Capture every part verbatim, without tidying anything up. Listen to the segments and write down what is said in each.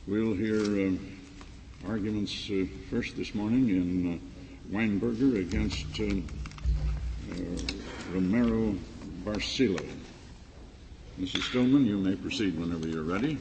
We'll hear uh, arguments uh, first this morning in uh, Weinberger against uh, uh, Romero Barcelo. Missus Stillman, you may proceed whenever you're ready.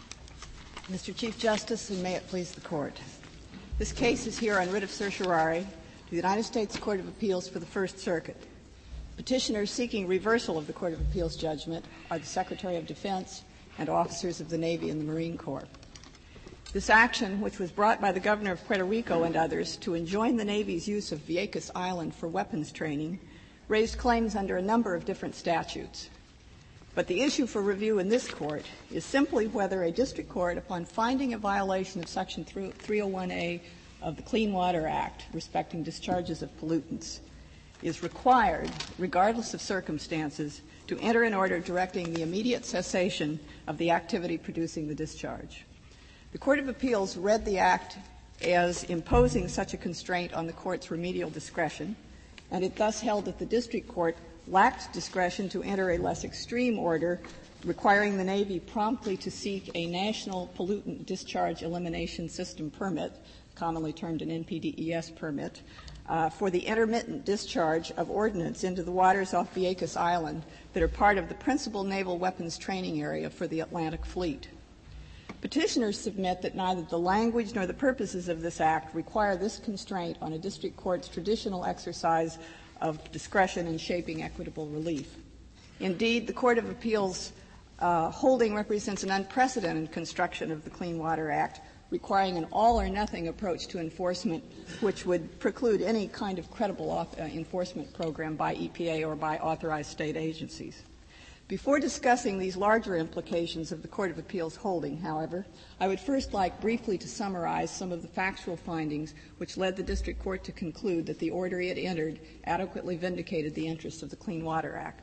Mister Chief Justice, and may it please the Court. This case is here on writ of certiorari to the United States Court of Appeals for the First Circuit. Petitioners seeking reversal of the Court of Appeals judgment are the Secretary of Defense and officers of the Navy and the Marine Corps. This action, which was brought by the Governor of Puerto Rico and others to enjoin the Navy's use of Vieques Island for weapons training, raised claims under a number of different statutes. But the issue for review in this court is simply whether a district court, upon finding a violation of Section three oh one A of the Clean Water Act respecting discharges of pollutants, is required, regardless of circumstances, to enter an order directing the immediate cessation of the activity producing the discharge. The Court of Appeals read the Act as imposing such a constraint on the Court's remedial discretion, and it thus held that the district court lacked discretion to enter a less extreme order requiring the Navy promptly to seek a National Pollutant Discharge Elimination System permit, commonly termed an N P D E S permit, uh, for the intermittent discharge of ordnance into the waters off Vieques Island that are part of the principal naval weapons training area for the Atlantic Fleet. Petitioners submit that neither the language nor the purposes of this Act require this constraint on a district court's traditional exercise of discretion in shaping equitable relief. Indeed, the Court of Appeals uh, holding represents an unprecedented construction of the Clean Water Act, requiring an all-or-nothing approach to enforcement, which would preclude any kind of credible off, uh, enforcement program by E P A or by authorized state agencies. Before discussing these larger implications of the Court of Appeals holding, however, I would first like briefly to summarize some of the factual findings which led the district court to conclude that the order it entered adequately vindicated the interests of the Clean Water Act.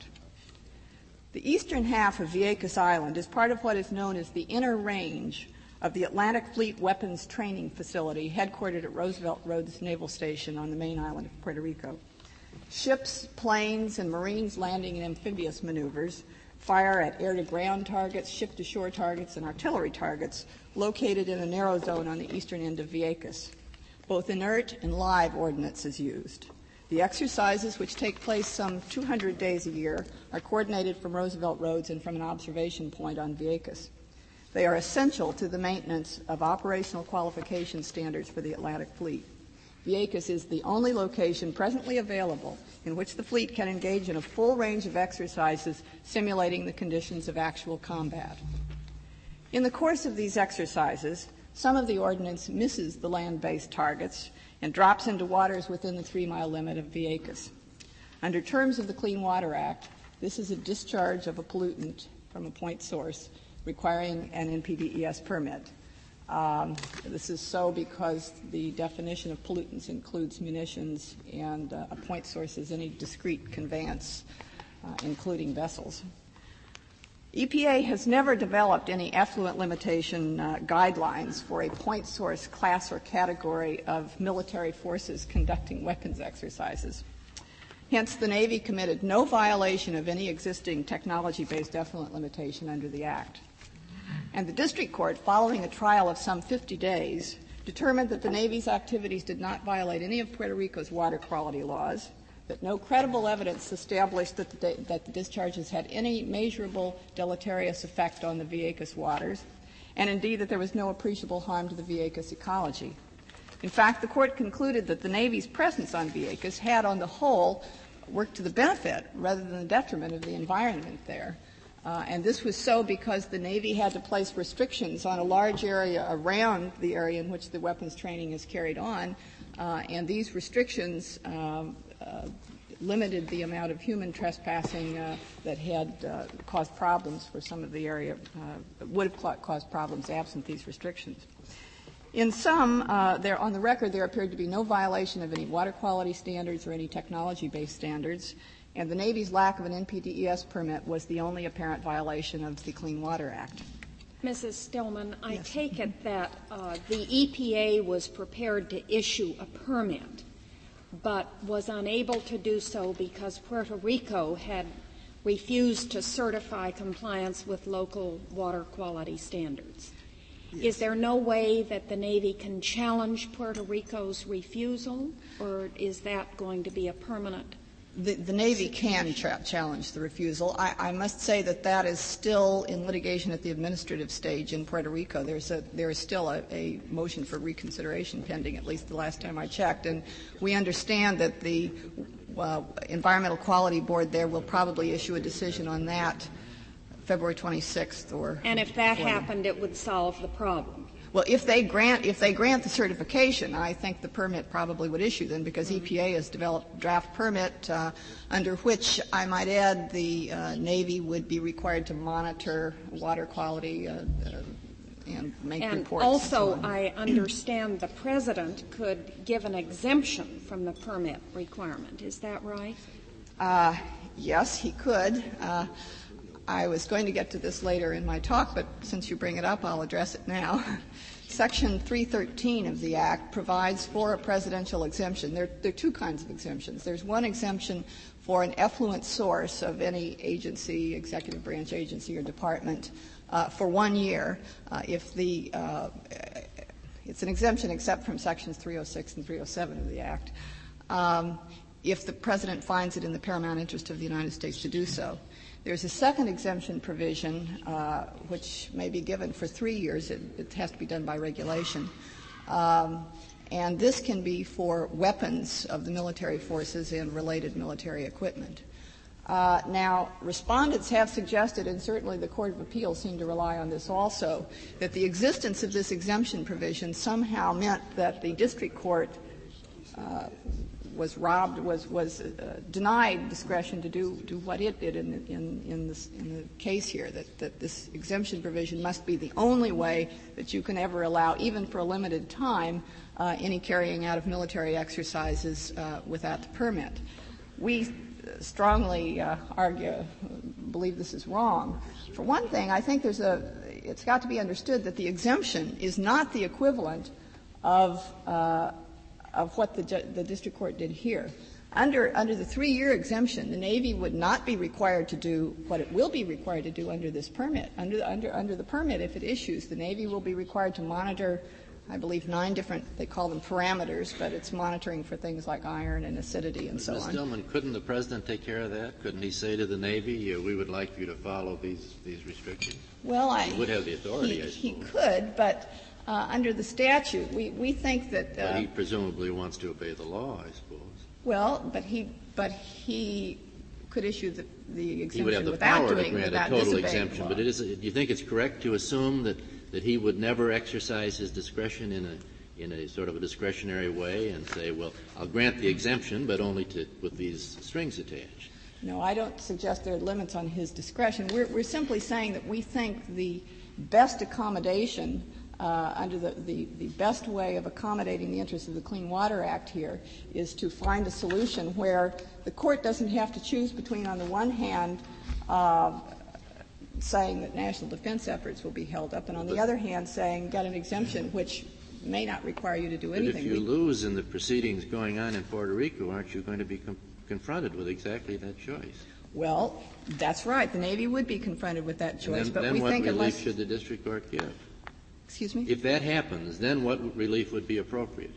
The eastern half of Vieques Island is part of what is known as the inner range of the Atlantic Fleet Weapons Training Facility, headquartered at Roosevelt Roads Naval Station on the main island of Puerto Rico. Ships, planes, and Marines landing in amphibious maneuvers fire at air-to-ground targets, ship-to-shore targets, and artillery targets located in a narrow zone on the eastern end of Vieques. Both inert and live ordnance is used. The exercises, which take place some two hundred days a year, are coordinated from Roosevelt Roads and from an observation point on Vieques. They are essential to the maintenance of operational qualification standards for the Atlantic Fleet. Vieques is the only location presently available in which the fleet can engage in a full range of exercises simulating the conditions of actual combat. In the course of these exercises, some of the ordnance misses the land-based targets and drops into waters within the three-mile limit of Vieques. Under terms of the Clean Water Act, this is a discharge of a pollutant from a point source requiring an N P D E S permit. Um, this is so because the definition of pollutants includes munitions, and uh, a point source is any discrete conveyance, uh, including vessels. E P A has never developed any effluent limitation uh, guidelines for a point source class or category of military forces conducting weapons exercises. Hence, the Navy committed no violation of any existing technology-based effluent limitation under the Act. And the district court, following a trial of some fifty days, determined that the Navy's activities did not violate any of Puerto Rico's water quality laws, that no credible evidence established that the, that the discharges had any measurable deleterious effect on the Vieques waters, and indeed that there was no appreciable harm to the Vieques ecology. In fact, the court concluded that the Navy's presence on Vieques had, on the whole, worked to the benefit rather than the detriment of the environment there. Uh, and this was so because the Navy had to place restrictions on a large area around the area in which the weapons training is carried on, uh, and these restrictions um, uh, limited the amount of human trespassing uh, that had uh, caused problems for some of the area, uh, would have caused problems absent these restrictions. In sum, uh, there, on the record, there appeared to be no violation of any water quality standards or any technology-based standards, and the Navy's lack of an N P D E S permit was the only apparent violation of the Clean Water Act. Missus Stillman, I Yes. take it that uh, the E P A was prepared to issue a permit, but was unable to do so because Puerto Rico had refused to certify compliance with local water quality standards. Yes. Is there no way that the Navy can challenge Puerto Rico's refusal, or is that going to be a permanent? The, the Navy can tra- challenge the refusal. I, I must say that that is still in litigation at the administrative stage in Puerto Rico. There's a, there is still a, a motion for reconsideration pending, at least the last time I checked. And we understand that the uh, Environmental Quality Board there will probably issue a decision on that February twenty-sixth or. And if that happened, it would solve the problem. Well, if they grant if they grant the certification, I think the permit probably would issue then, because mm-hmm. E P A has developed a draft permit uh, under which, I might add, the uh, Navy would be required to monitor water quality uh, uh, and make and reports. And also, and I understand the President could give an exemption from the permit requirement. Is that right? Uh, yes, he could. Uh, I was going to get to this later in my talk, but since you bring it up, I'll address it now. Section three thirteen of the Act provides for a presidential exemption. There, there are two kinds of exemptions. There's one exemption for an effluent source of any agency, executive branch agency or department, uh, for one year. Uh, if the uh, it's an exemption except from sections three oh six and three oh seven of the Act, um, if the President finds it in the paramount interest of the United States to do so. There's a second exemption provision, uh, which may be given for three years. It, it has to be done by regulation. Um, and this can be for weapons of the military forces and related military equipment. Uh, now, respondents have suggested, and certainly the Court of Appeals seemed to rely on this also, that the existence of this exemption provision somehow meant that the district court uh, was robbed, was was uh, denied discretion to do do what it did in the, in in, this, in the case here. That that this exemption provision must be the only way that you can ever allow, even for a limited time, uh, any carrying out of military exercises uh, without the permit. We strongly uh, argue, believe this is wrong. For one thing, I think there's a. It's got to be understood that the exemption is not the equivalent of. Uh, of what the, the district court did here. Under, under the three-year exemption, the Navy would not be required to do what it will be required to do under this permit. Under, under, under the permit, if it issues, the Navy will be required to monitor, I believe, nine different, they call them parameters, but it's monitoring for things like iron and acidity and so Miz on. Miz Dillman, couldn't the President take care of that? Couldn't he say to the Navy, uh, we would like you to follow these, these restrictions? Well, I... He would have the authority, he, I suppose. He could, but... Uh, under the statute, we, we think that. Uh, but he presumably wants to obey the law, I suppose. Well, but he but he could issue the, the exemption he would have the without power doing to grant without a total exemption. Law. But it is, do you think it's correct to assume that, that he would never exercise his discretion in a in a sort of a discretionary way and say, well, I'll grant the exemption, but only to with these strings attached? No, I don't suggest there are limits on his discretion. We're, we're simply saying that we think the best accommodation. Uh, under the, the, the best way of accommodating the interests of the Clean Water Act here is to find a solution where the court doesn't have to choose between, on the one hand, uh, saying that national defense efforts will be held up, and on the other hand, saying get an exemption which may not require you to do anything. But if you lose in the proceedings going on in Puerto Rico, aren't you going to be com- confronted with exactly that choice? Well, that's right. The Navy would be confronted with that choice, then, but then we what think relief unless should the district court give? Excuse me? If that happens, then what relief would be appropriate?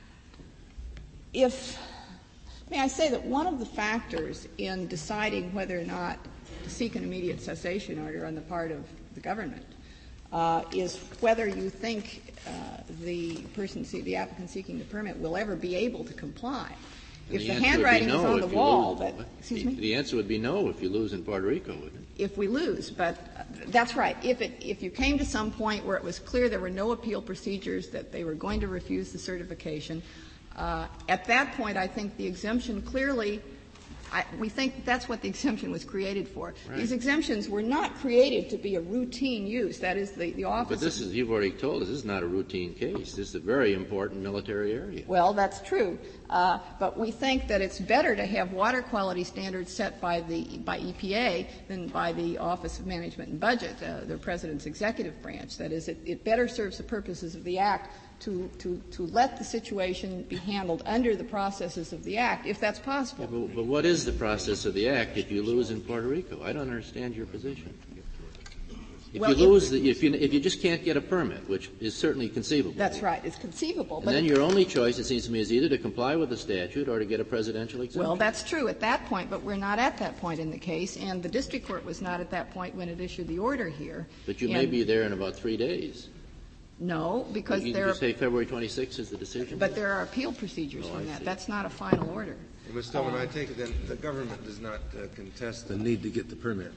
If, may I say that one of the factors in deciding whether or not to seek an immediate cessation order on the part of the government uh, is whether you think uh, the person, the applicant seeking the permit will ever be able to comply. If the, the handwriting no is on the wall, lose, that, excuse the, me? The answer would be no if you lose in Puerto Rico, wouldn't it? If we lose, but uh, that's right. If it, if you came to some point where it was clear there were no appeal procedures, that they were going to refuse the certification, uh, at that point I think the exemption clearly I, we think that's what the exemption was created for. Right. These exemptions were not created to be a routine use. That is, the, the office. But this is, you've already told us, this is not a routine case. This is a very important military area. Well, that's true. Uh, but we think that it's better to have water quality standards set by the by E P A than by the Office of Management and Budget, uh, the President's executive branch. That is, it, it better serves the purposes of the Act to, to, to let the situation be handled under the processes of the Act, if that's possible. Yeah, but, but what is the process of the Act if you lose in Puerto Rico? I don't understand your position. If If well, you lose, if, the, if you if you just can't get a permit, which is certainly conceivable. That's right. It's conceivable. And but then it, your only choice, it seems to me, is either to comply with the statute or to get a presidential exemption. Well, that's true at that point, but we're not at that point in the case, and the district court was not at that point when it issued the order here. But you and may be there in about three days. No, because you, there you are. say February twenty-sixth is the decision? But there are appeal procedures Oh, from I that. see. That's not a final order. Miz Tillman, I take it then the government does not uh, contest the need to get the permit.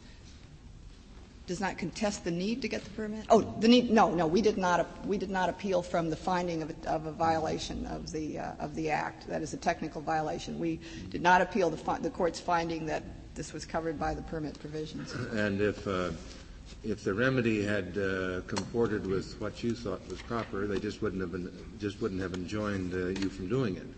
Does not contest the need to get the permit? Oh, the need? No, no. We did not. We did not appeal from the finding of a, of a violation of the uh, of the act. That is a technical violation. We did not appeal the, fi- the court's finding that this was covered by the permit provisions. And if uh, if the remedy had uh, comported with what you thought was proper, they just wouldn't have been just wouldn't have enjoined uh, you from doing it,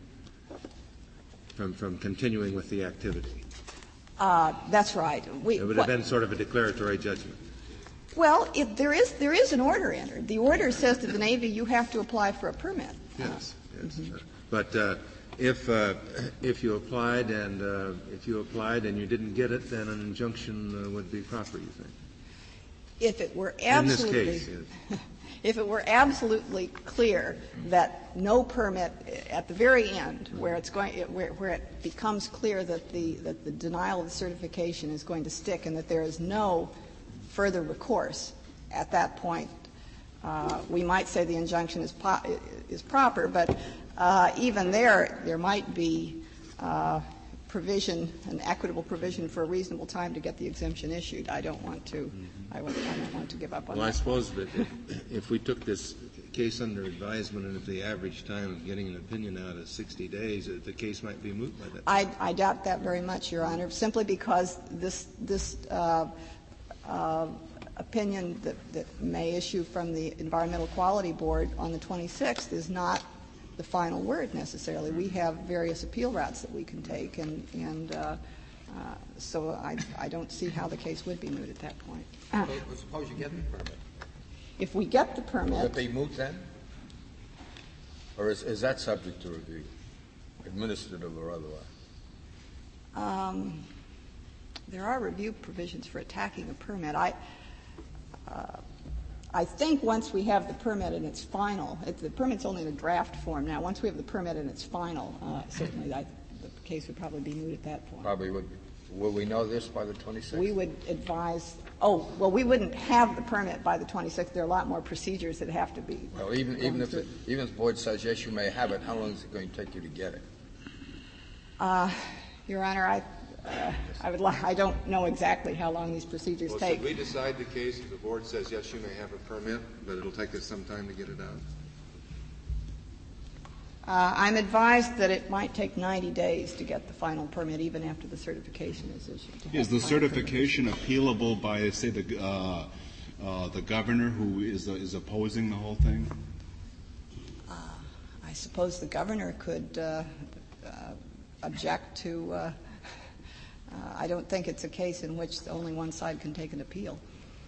from from continuing with the activity. Uh, that's right. We, It would what, have been sort of a declaratory judgment. Well, it, there is there is an order entered. The order says to the Navy, you have to apply for a permit. Yes, yes. Mm-hmm. But uh, if uh, if you applied and uh, if you applied and you didn't get it, then an injunction uh, would be proper, you think? If it were absolutely, in this case, yes. If it were absolutely clear that no permit at the very end, where it's going, where, where it becomes clear that the that the denial of the certification is going to stick, and that there is no further recourse at that point, uh, we might say the injunction is po- is proper. But uh, even there, there might be uh, provision, an equitable provision for a reasonable time to get the exemption issued. I don't want to. I, would, I don't want to give up on well, that. I suppose that if, if we took this case under advisement and if the average time of getting an opinion out is sixty days, the case might be moot by that time. I, I doubt that very much, Your Honor, simply because this this uh, uh, opinion that, that may issue from the Environmental Quality Board on the twenty-sixth is not the final word necessarily. We have various appeal routes that we can take, and, and uh, uh, so I, I don't see how the case would be moot at that point. Uh, Well, suppose you get the permit. if we get the Will permit, it be moot then? Or is, is that subject to review, administrative or otherwise? um, there are review provisions for attacking a permit. I, uh, I think once we have the permit in its final, it, the permit's only in a draft form now. Once we have the permit in its final, uh, certainly I, the case would probably be moot at that point. Probably would. Will we know this by the twenty-sixth? We would advise. Oh, well, we wouldn't have the permit by the twenty-sixth. There are a lot more procedures that have to be. Well, even even if through. the, even if the board says yes, you may have it. How long is it going to take you to get it? Uh, Your Honor, I, uh, I would. Li- I don't know exactly how long these procedures Well, take. should we decide the case if the board says yes, you may have a permit, but it'll take us some time to get it out? Uh, I'm advised that it might take ninety days to get the final permit, even after the certification is issued. Is the certification appealable by, say, the uh, uh, the governor who is uh, is opposing the whole thing? Uh, I suppose the governor could uh, uh, object to. Uh, uh, I don't think it's a case in which only one side can take an appeal.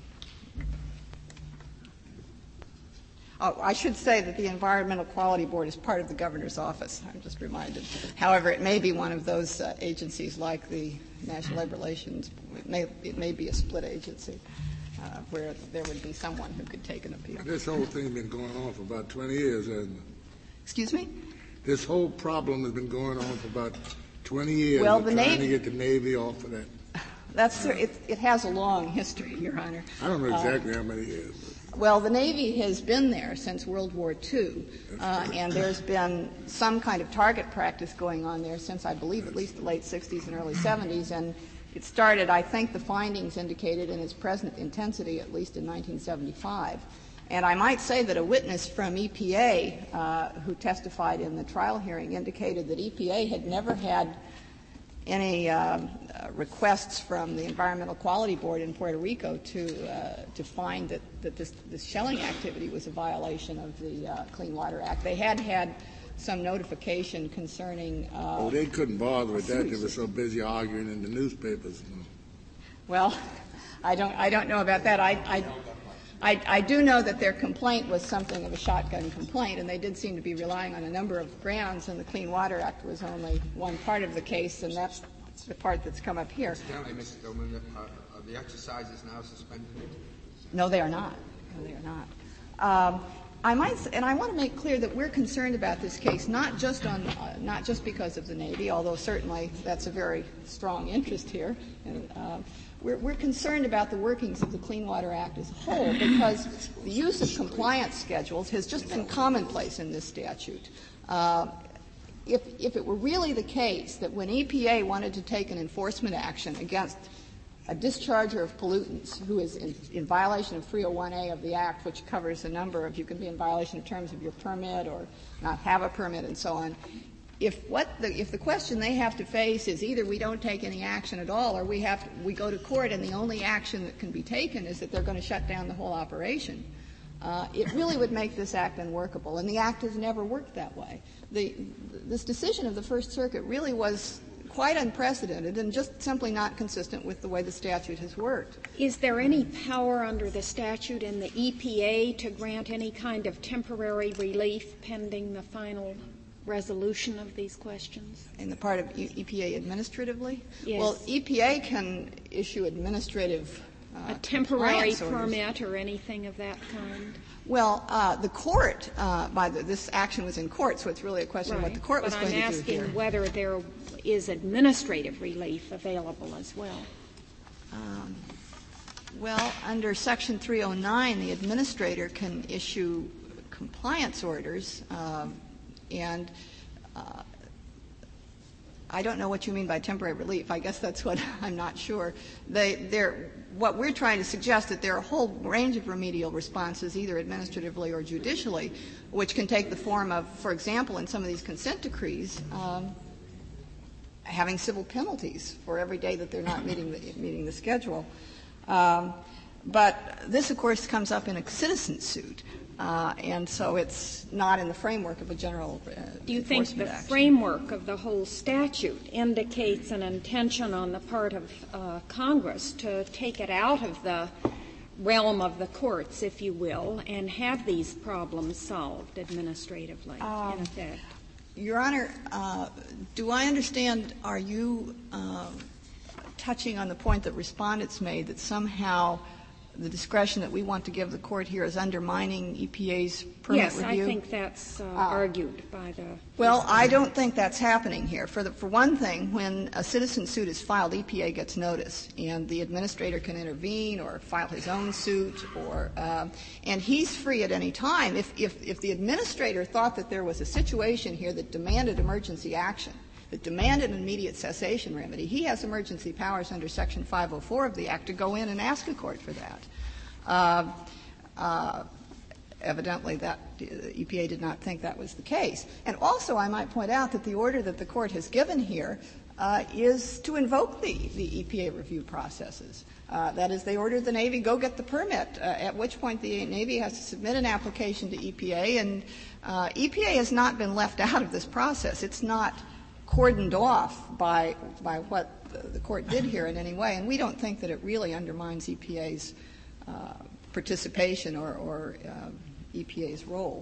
Oh, I should say that the Environmental Quality Board is part of the governor's office. I'm just reminded. However, it may be one of those uh, agencies like the National Labor Relations. It may, it may be a split agency uh, where there would be someone who could take an appeal. This whole thing's been going on for about twenty years, hasn't it? Excuse me? This whole problem has been going on for about twenty years. Well, We're the trying Navy- to get the Navy off of that. That's it, it has a long history, Your Honor. I don't know exactly uh, how many years. But. Well, the Navy has been there since World War Two, uh, and there's been some kind of target practice going on there since, I believe, at least the late sixties and early seventies, and it started, I think the findings indicated in its present intensity, at least in nineteen seventy-five. And I might say that a witness from E P A uh, who testified in the trial hearing indicated that E P A had never had any uh, uh, requests from the Environmental Quality Board in Puerto Rico to uh, to find that, that this, this shelling activity was a violation of the uh, Clean Water Act. They had had some notification concerning. Uh, oh, they couldn't bother with that. They were so busy arguing in the newspapers. Well, I don't I don't know about that. I. I I, I do know that their complaint was something of a shotgun complaint, and they did seem to be relying on a number of grounds, and the Clean Water Act was only one part of the case, and that's the part that's come up here. Stanley, Mister Tillman, are, are the exercises now suspended? No, they are not. No, they are not. Um, I might, and I want to make clear that we're concerned about this case not just on, uh, not just because of the Navy, although certainly that's a very strong interest here. And, uh, we're, we're concerned about the workings of the Clean Water Act as a whole because the use of compliance schedules has just been commonplace in this statute. Uh, if, if it were really the case that when E P A wanted to take an enforcement action against a discharger of pollutants who is in, in violation of three oh one A of the Act, which covers a number of, you can be in violation in terms of your permit or not have a permit and so on. If what the, if the question they have to face is either we don't take any action at all or we have to, we go to court and the only action that can be taken is that they're going to shut down the whole operation, uh, it really would make this Act unworkable. And the Act has never worked that way. The, this decision of the First Circuit really was quite unprecedented and just simply not consistent with the way the statute has worked. Is there any power under the statute in the E P A to grant any kind of temporary relief pending the final resolution of these questions? In the part of E P A administratively? Yes. Well, E P A can issue administrative uh, a temporary orders. permit or anything of that kind? Well, uh, the court, uh, by the, this action was in court, so it's really a question right. of what the court but was I'm going to do asking here. whether there is administrative relief available as well. Um, well, under Section three oh nine, the administrator can issue compliance orders, um, and uh, I don't know what you mean by temporary relief. I guess that's what I'm not sure. They, they're, what we're trying to suggest that there are a whole range of remedial responses, either administratively or judicially, which can take the form of, for example, in some of these consent decrees, um, having civil penalties for every day that they're not meeting the, meeting the schedule. Um, but this, of course, comes up in a citizen suit. Uh, and so it's not in the framework of a general uh, Do you think the action. framework of the whole statute indicates an intention on the part of uh, Congress to take it out of the realm of the courts, if you will, and have these problems solved administratively, um, in effect? Your Honor, uh, do I understand, are you uh, touching on the point that respondents made that somehow the discretion that we want to give the court here is undermining E P A's permit yes, review? I think that's uh, uh, argued by the. Well, I don't think that's happening here. For, the, for one thing, when a citizen suit is filed, E P A gets notice, and the administrator can intervene or file his own suit, or uh, and he's free at any time. If, if, if the administrator thought that there was a situation here that demanded emergency action, that demanded an immediate cessation remedy, he has emergency powers under Section five oh four of the Act to go in and ask a court for that. Uh, uh, evidently, that uh, E P A did not think that was the case. And also, I might point out that the order that the court has given here uh, is to invoke the, the E P A review processes. Uh, that is, they ordered the Navy, go get the permit, uh, at which point the Navy has to submit an application to E P A, and uh, E P A has not been left out of this process. It's not cordoned off by by what the, the court did here in any way, and we don't think that it really undermines E P A's uh, participation or, or uh, E P A's role.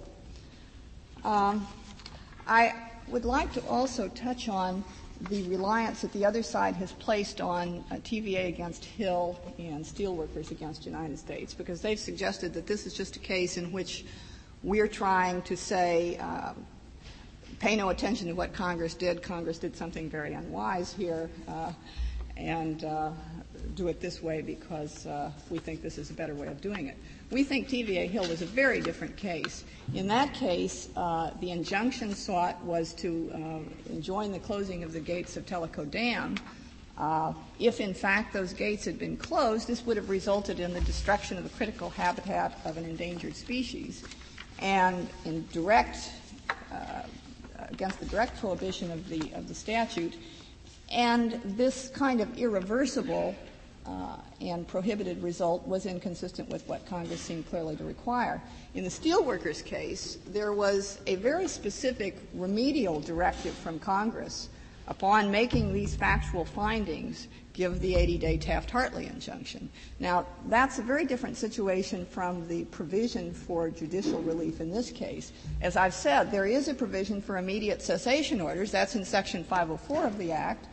Um, I would like to also touch on the reliance that the other side has placed on uh, T V A against Hill and Steelworkers against United States, because they've suggested that this is just a case in which we're trying to say uh, pay no attention to what Congress did. Congress did something very unwise here, uh, and uh, do it this way because uh, we think this is a better way of doing it. We think T V A Hill was a very different case. In that case, uh, the injunction sought was to uh, enjoin the closing of the gates of Tellico Dam. Uh, if, in fact, those gates had been closed, this would have resulted in the destruction of the critical habitat of an endangered species, and in direct uh, against the direct prohibition of the of the statute, and this kind of irreversible uh, and prohibited result was inconsistent with what Congress seemed clearly to require. In the steelworkers case, there was a very specific remedial directive from Congress upon making these factual findings, give the eighty-day Taft-Hartley injunction. Now, that's a very different situation from the provision for judicial relief in this case. As I've said, there is a provision for immediate cessation orders. That's in Section five oh four of the Act.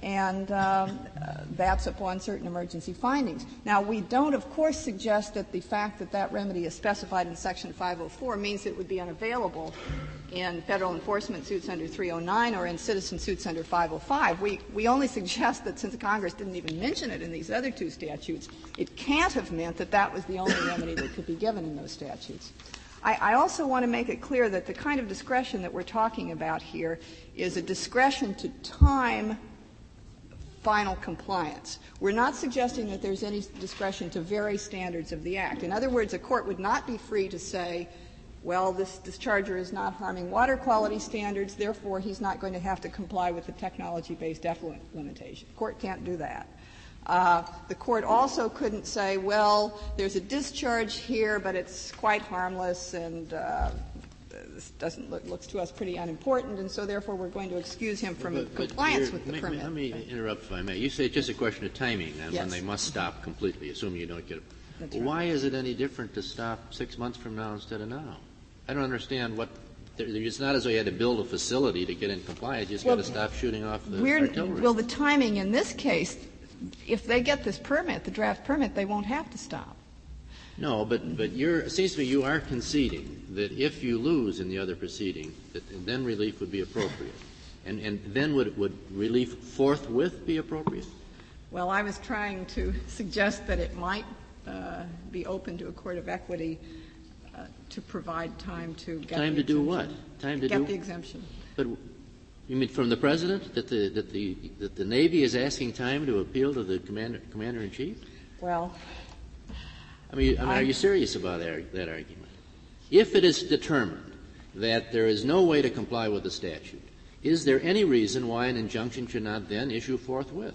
and um, uh, that's upon certain emergency findings. Now, we don't, of course, suggest that the fact that that remedy is specified in Section five oh four means it would be unavailable in federal enforcement suits under three oh nine or in citizen suits under five oh five. We, we only suggest that since Congress didn't even mention it in these other two statutes, it can't have meant that that was the only remedy that could be given in those statutes. I, I also want to make it clear that the kind of discretion that we're talking about here is a discretion to time final compliance. We're not suggesting that there's any discretion to vary standards of the Act. In other words, a court would not be free to say, well, this discharger is not harming water quality standards, therefore he's not going to have to comply with the technology-based effluent limitation. The court can't do that. Uh, the court also couldn't say, well, there's a discharge here, but it's quite harmless and uh, this doesn't look, looks to us pretty unimportant, and so therefore we're going to excuse him from but, but compliance with the may, permit. Let me interrupt if I may. You say it's just a question of timing and yes. when they must stop completely, assuming you don't get it. That's well, right. Why is it any different to stop six months from now instead of now? I don't understand what – it's not as though you had to build a facility to get in compliance. You just well, got to stop shooting off the we're, artillery. Well, the timing in this case, if they get this permit, the draft permit, they won't have to stop. No, but, but you're, it seems to me you are conceding that if you lose in the other proceeding, that then relief would be appropriate. And, and then would, would relief forthwith be appropriate? Well, I was trying to suggest that it might uh, be open to a court of equity uh, to provide time to get time the to do exemption. what? Time to to get do the exemption. But you mean from the president that the that the that the Navy is asking time to appeal to the commander commander in chief? Well, I mean, I mean, are you serious about that, that argument? If it is determined that there is no way to comply with the statute, is there any reason why an injunction should not then issue forthwith?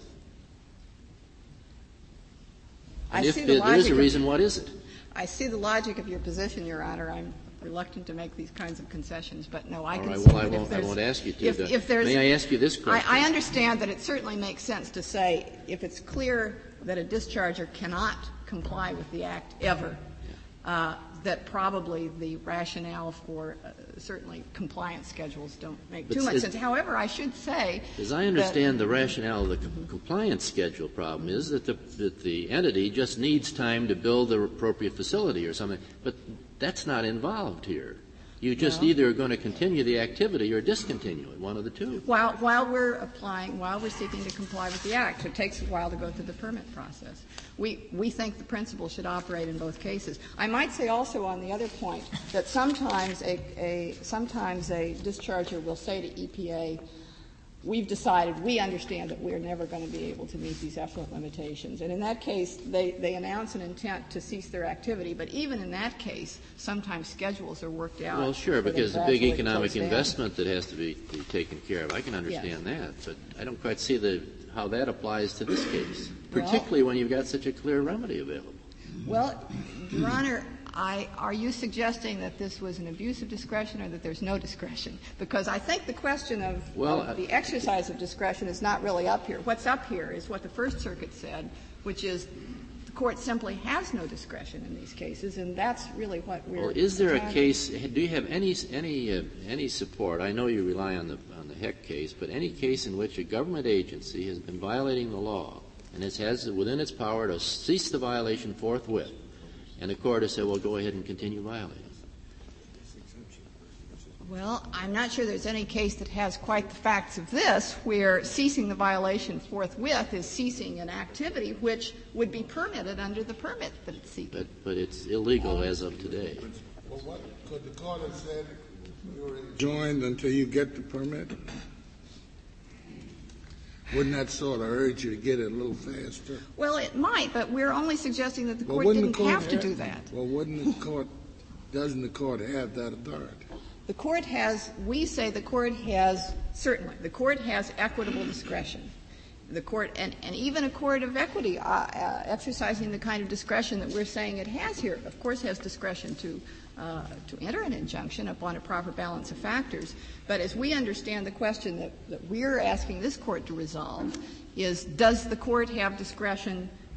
And I if see there, the there is a logic reason, of, what is it? I see the logic of your position, Your Honor. I'm reluctant to make these kinds of concessions, but no, I All can right, see well, I that if won't, I there's, won't ask you to. if, if there's, May I ask you this question? I, I understand that it certainly makes sense to say if it's clear that a discharger cannot comply with the Act ever, uh, that probably the rationale for uh, certainly compliance schedules don't make But too much it, sense. However, I should say as I understand the rationale of the com- compliance schedule problem is that the, that the entity just needs time to build the appropriate facility or something, but that's not involved here. You just no. either are going to continue the activity or discontinue it, one of the two. While, while we're applying, while we're seeking to comply with the Act, it takes a while to go through the permit process. We, we think the principle should operate in both cases. I might say also on the other point that sometimes a, a, sometimes a discharger will say to E P A, we've decided, we understand that we're never going to be able to meet these effluent limitations. And in that case, they, they announce an intent to cease their activity. But even in that case, sometimes schedules are worked out. Well, sure, because the big economic investment that has to be, be taken care of. I can understand yes. that, but I don't quite see the, how that applies to this case, particularly well, when you've got such a clear remedy available. Well, Your Honor, I, are you suggesting that this was an abuse of discretion or that there's no discretion? Because I think the question of, well, of the exercise of discretion is not really up here. What's up here is what the First Circuit said, which is the Court simply has no discretion in these cases, and that's really what we're Well, is there a trying case, do you have any any uh, any support, I know you rely on the on the Heck case, but any case in which a government agency has been violating the law and it has within its power to cease the violation forthwith, and the court has said, well, go ahead and continue violating? Well, I'm not sure there's any case that has quite the facts of this, where ceasing the violation forthwith is ceasing an activity which would be permitted under the permit that it's seeking. But, but it's illegal as of today. Well, what could the court have said? You're enjoined until you get the permit? Wouldn't that sort of urge you to get it a little faster? Well, it might, but we're only suggesting that the well, court didn't the court have, have to do that. Well, wouldn't the court, doesn't the court have that authority? The court has, we say the court has, certainly, the court has equitable discretion. The court, and, and even a court of equity uh, uh, exercising the kind of discretion that we're saying it has here, of course has discretion to uh, to enter an injunction upon a proper balance of factors. But as we understand the question that, that we're asking this court to resolve is, does the court have discretion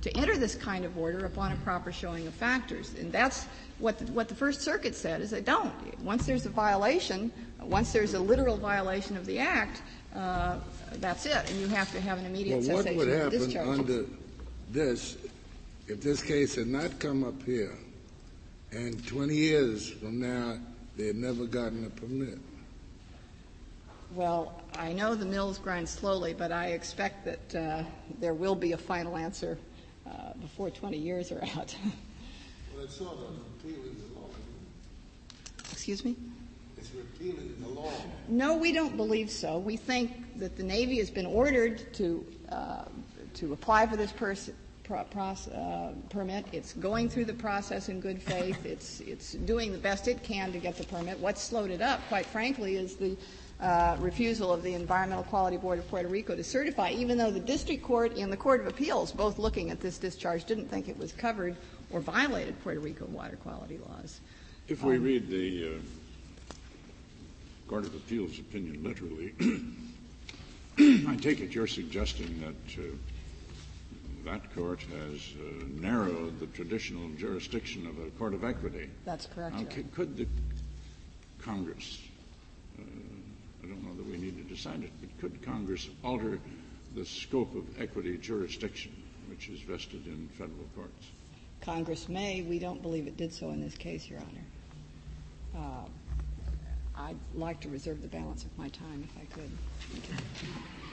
to enter this kind of order upon a proper showing of factors. And that's what the, what the First Circuit said, is they don't. Once there's a violation, once there's a literal violation of the Act, uh, that's it, and you have to have an immediate well, cessation what would of happen discharge. under this if this case had not come up here and twenty years from now they had never gotten a permit? Well, I know the mills grind slowly, but I expect that uh, there will be a final answer uh, before twenty years are out. Well, it's sort of repealing the law. Excuse me? It's repealing the law. No, we don't believe so. We think that the Navy has been ordered to uh, to apply for this pers- pro- pros- uh, permit. It's going through the process in good faith. It's it's doing the best it can to get the permit. What's slowed it up, quite frankly, is the uh, refusal of the Environmental Quality Board of Puerto Rico to certify, even though the District Court and the Court of Appeals, both looking at this discharge, didn't think it was covered or violated Puerto Rico water quality laws. If we um, read the uh, Court of Appeals opinion literally, I take it you're suggesting that uh, that court has uh, narrowed the traditional jurisdiction of a court of equity. That's correct. Now, c- could the Congress, uh, I don't know that we need to decide it, but could Congress alter the scope of equity jurisdiction, which is vested in federal courts? Congress may. We don't believe it did so in this case, Your Honor. Uh, I'd like to reserve the balance of my time if I could. Thank you.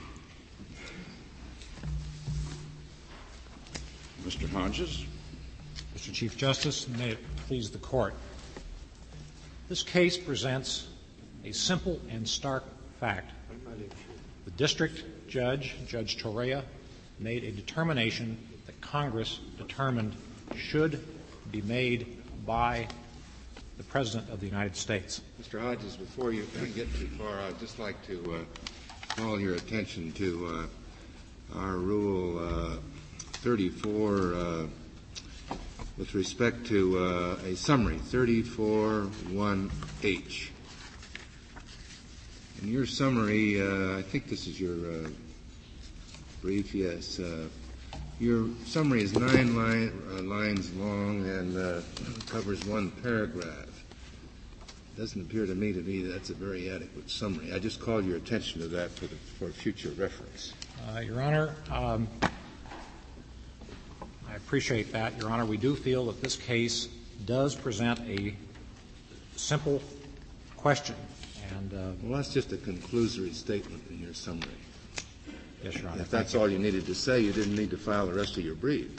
Mister Hodges. Mister Chief Justice, and may it please the Court. This case presents a simple and stark fact. The district judge, Judge Torrea, made a determination that Congress determined should be made by the President of the United States. Mister Hodges, before you get too far, I'd just like to uh, call your attention to uh, our Rule uh, thirty-four uh, with respect to uh, a summary, thirty-four one H. In your summary, uh, I think this is your uh, brief, yes. Uh, your summary is nine line, uh, lines long and uh, covers one paragraph. Doesn't appear to me to me that's a very adequate summary. I just call your attention to that for, the, for future reference. Uh, Your Honor, um, I appreciate that, Your Honor. We do feel that this case does present a simple question. And, uh, well, that's just a conclusory statement in your summary. Yes, Your Honor. If that's all you needed to say, you didn't need to file the rest of your brief.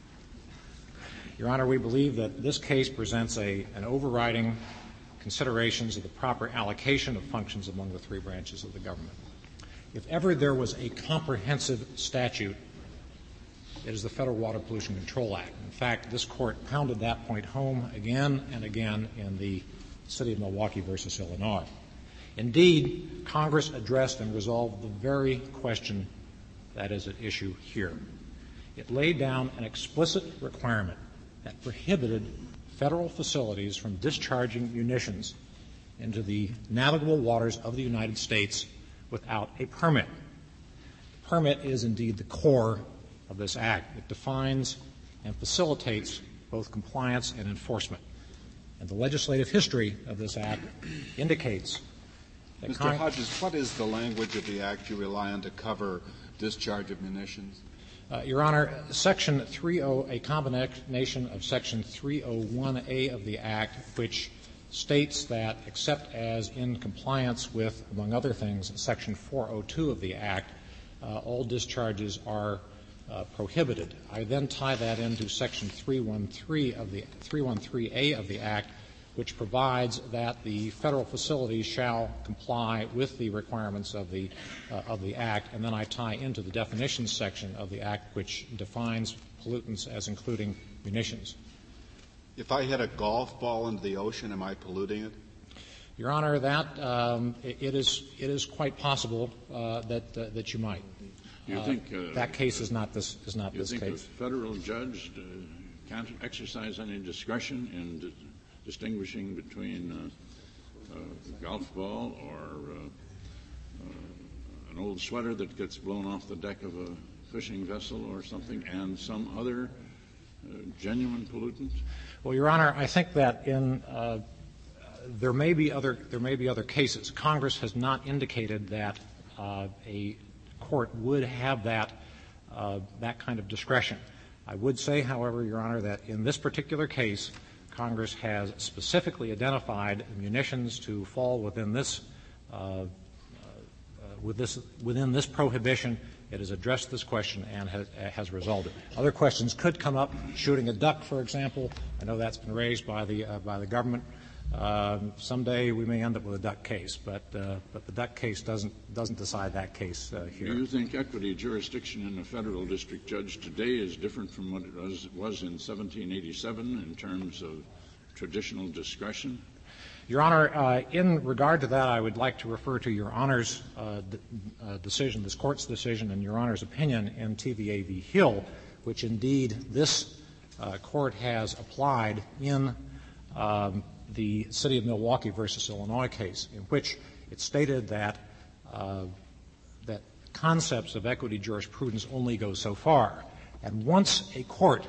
Your Honor, we believe that this case presents a, an overriding considerations of the proper allocation of functions among the three branches of the government. If ever there was a comprehensive statute, it is the Federal Water Pollution Control Act. In fact, this Court pounded that point home again and again in the City of Milwaukee versus Illinois. Indeed, Congress addressed and resolved the very question that is at issue here. It laid down an explicit requirement that prohibited federal facilities from discharging munitions into the navigable waters of the United States without a permit. The permit is indeed the core of this act. It defines and facilitates both compliance and enforcement. And the legislative history of this act indicates that Mister Con- Hodges, what is the language of the act you rely on to cover discharge of munitions? Uh, Your Honor, Section three oh, a combination of Section three oh one A of the Act, which states that except as in compliance with, among other things, Section four oh two of the Act, uh, all discharges are uh, prohibited. I then tie that into Section three thirteen of the three thirteen A of the Act, which provides that the federal facilities shall comply with the requirements of the uh, of the Act, and then I tie into the definitions section of the Act, which defines pollutants as including munitions. If I hit a golf ball into the ocean, am I polluting it? Your Honor, that um, it, it is it is quite possible uh, that uh, that you might. You uh, think uh, that case is not this is not you this think case? a federal judge uh, can't exercise any discretion in d- distinguishing between uh, a golf ball or uh, uh, an old sweater that gets blown off the deck of a fishing vessel or something and some other uh, genuine pollutant? Well, Your Honor, I think that in uh, there may be other there may be other cases. Congress has not indicated that uh, a court would have that uh, that kind of discretion. I would say, however, Your Honor, that in this particular case, Congress has specifically identified munitions to fall within this uh, uh, with this within this prohibition. It has addressed this question and has, has resolved it. Other questions could come up. Shooting a duck, for example. I know that's been raised by the uh, by the government. Um, someday we may end up with a duck case, but uh, but the duck case doesn't doesn't decide that case uh, here. Do you think equity jurisdiction in a federal district judge today is different from what it was, was in seventeen eighty-seven in terms of traditional discretion? Your Honor, uh, in regard to that, I would like to refer to Your Honor's uh, d- uh, decision, this Court's decision, and Your Honor's opinion in T V A v. Hill, which indeed this uh, Court has applied in um, the City of Milwaukee versus Illinois case, in which it stated that uh, that concepts of equity jurisprudence only go so far. And once a court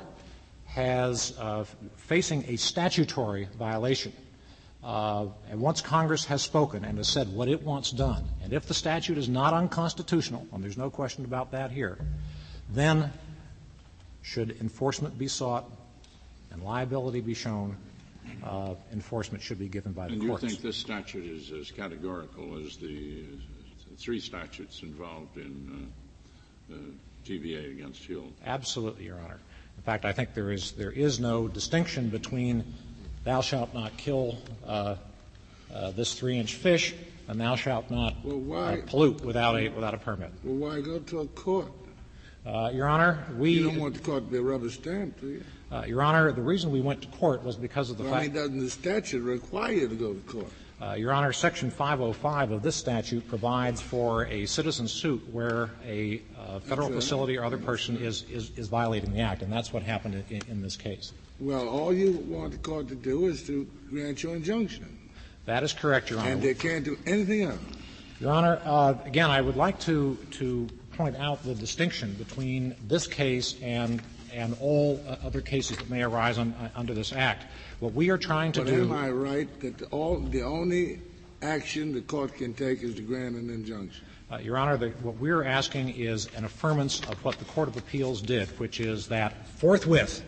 has uh, facing a statutory violation, Uh, and once Congress has spoken and has said what it wants done, and if the statute is not unconstitutional, and there's no question about that here, then should enforcement be sought and liability be shown, uh, enforcement should be given by the and courts. And you think this statute is as categorical as the uh, three statutes involved in uh, uh, T V A against Hill? Absolutely, Your Honor. In fact, I think there is there is no distinction between thou shalt not kill uh, uh, this three-inch fish, and thou shalt not well, why, uh, pollute without a without a permit. Well, why go to a court? Uh, Your Honor, we you don't want the court to be a rubber stamp, do you? Uh, Your Honor, the reason we went to court was because of the well, fact. I mean, doesn't the statute require you to go to court? Uh, Your Honor, Section five oh five of this statute provides for a citizen suit where a uh, federal right. facility or other person is, is, is violating the act, and that's what happened in, in this case. Well, all you want the court to do is to grant your injunction. That is correct, Your Honor. And they can't do anything else. Your Honor, uh, again, I would like to, to point out the distinction between this case and and all uh, other cases that may arise on, uh, under this Act. What we are trying to but do— am I right that the, all, the only action the court can take is to grant an injunction? Uh, Your Honor, the, what we're asking is an affirmance of what the Court of Appeals did, which is that forthwith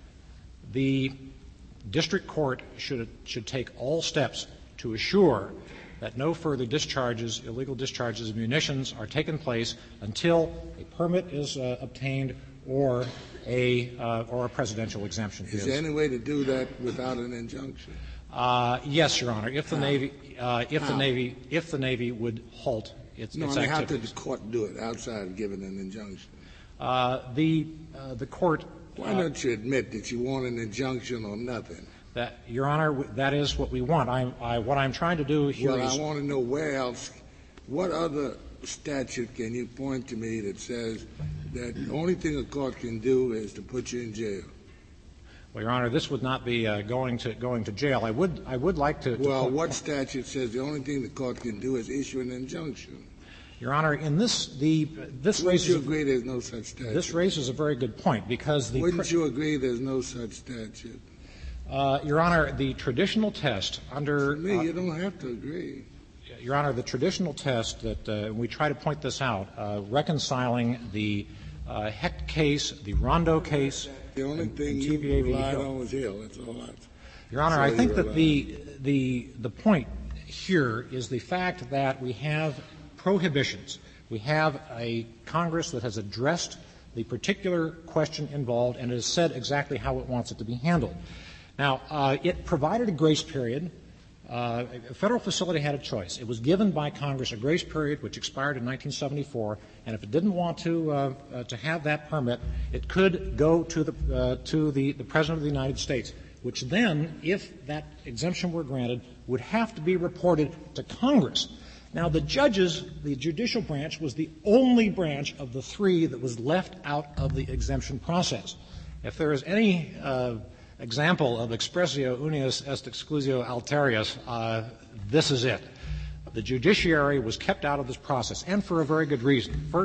the district court should should take all steps to assure that no further discharges, illegal discharges of munitions are taken place until a permit is uh, obtained or a uh, or a presidential exemption is. Is there any way to do that without an injunction? Uh, yes, Your Honor. If the How? Navy, uh, if How? the Navy, if the Navy would halt its, no, its I mean, activities. how could the court do it outside of giving an injunction? Uh, the uh, the court. Why uh, don't you admit that you want an injunction or nothing? That, Your Honor, that is what we want. I, I, what I'm trying to do here well, is. I want to know where else, what other statute can you point to me that says that the only thing a court can do is to put you in jail? Well, Your Honor, this would not be uh, going to going to jail. I would I would like to. to well, point, what statute says the only thing the court can do is issue an injunction? Your Honor, in this the this Wouldn't raises you agree there's no such statute? This raises a very good point because the. Wouldn't you agree there's no such statute? Uh, Your Honor, the traditional test under. To me, uh, you don't have to agree. Your Honor, the traditional test that uh, we try to point this out, uh, reconciling the uh, Hecht case, the Rondo case. The only and, thing and you T V A v. relied Hill. on was Hill. That's all I. Your Honor, I think that the the the point here is the fact that we have prohibitions. We have a Congress that has addressed the particular question involved and has said exactly how it wants it to be handled. Now, uh, it provided a grace period. Uh, a federal facility had a choice. It was given by Congress a grace period which expired in nineteen seventy-four, and if it didn't want to uh, uh, to have that permit, it could go to the uh, to the, the President of the United States, which then, if that exemption were granted, would have to be reported to Congress. Now, the judges, the judicial branch, was the only branch of the three that was left out of the exemption process. If there is any uh, example of expressio unius est exclusio alterius, uh, this is it. The judiciary was kept out of this process, and for a very good reason. First,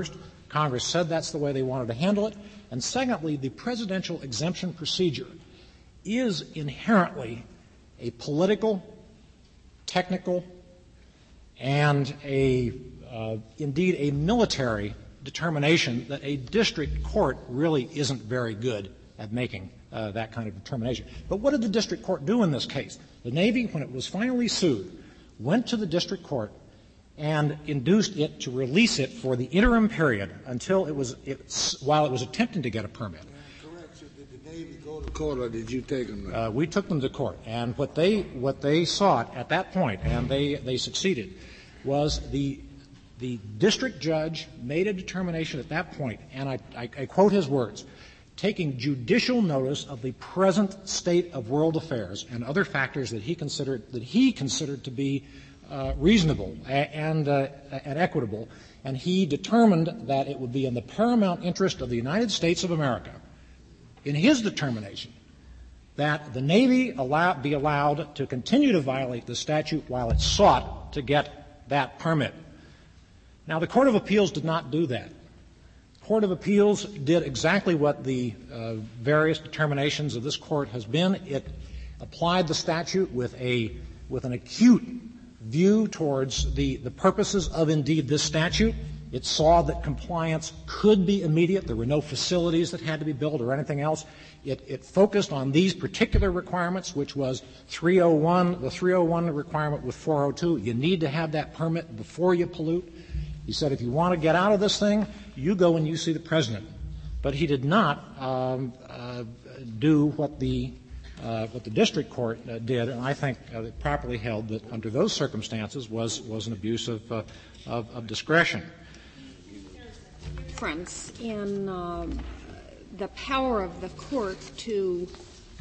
Congress said that's the way they wanted to handle it. And secondly, the presidential exemption procedure is inherently a political, technical, and a uh, indeed a military determination that a district court really isn't very good at making uh, that kind of determination. But what did the district court do in this case? The Navy, when it was finally sued, went to the district court and induced it to release it for the interim period until it was, it, while it was attempting to get a permit. Correct. So did the Navy go to court, or did you take them there? Uh, we took them to court, and what they what they sought at that point, and they they succeeded, was the the district judge made a determination at that point, and I, I, I quote his words, taking judicial notice of the present state of world affairs and other factors that he considered that he considered to be uh, reasonable and uh, and equitable, and he determined that it would be in the paramount interest of the United States of America, in his determination, that the Navy allow, be allowed to continue to violate the statute while it sought to get that permit. Now, the Court of Appeals did not do that. The Court of Appeals did exactly what the uh, various determinations of this Court has been. It applied the statute with a with an acute view towards the, the purposes of, indeed, this statute. It saw that compliance could be immediate. There were no facilities that had to be built or anything else. It, it focused on these particular requirements, which was three oh one, the three oh one requirement with four oh two. You need to have that permit before you pollute. He said, if you want to get out of this thing, you go and you see the president. But he did not um, uh, do what the uh, what the district court uh, did, and I think uh, it properly held that under those circumstances was was an abuse of uh, of, of discretion. Difference in um, the power of the court to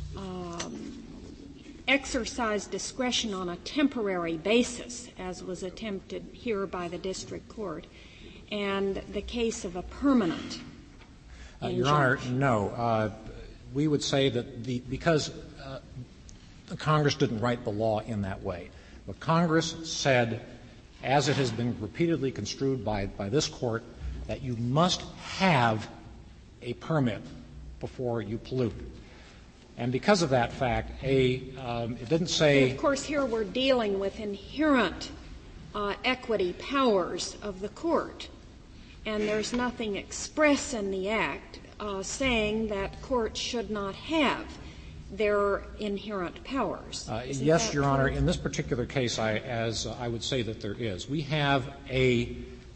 um, exercise discretion on a temporary basis, as was attempted here by the district court, and the case of a permanent uh, Your Honor, no. Uh, we would say that the because uh, Congress didn't write the law in that way. But Congress said, as it has been repeatedly construed by, by this Court, that you must have a permit before you pollute. And because of that fact, a um, it didn't say. And of course, here we're dealing with inherent uh, equity powers of the court, and there's nothing express in the Act uh, saying that courts should not have their inherent powers. Uh, yes, Your true? Honor. In this particular case, I, as uh, I would say that there is. We have a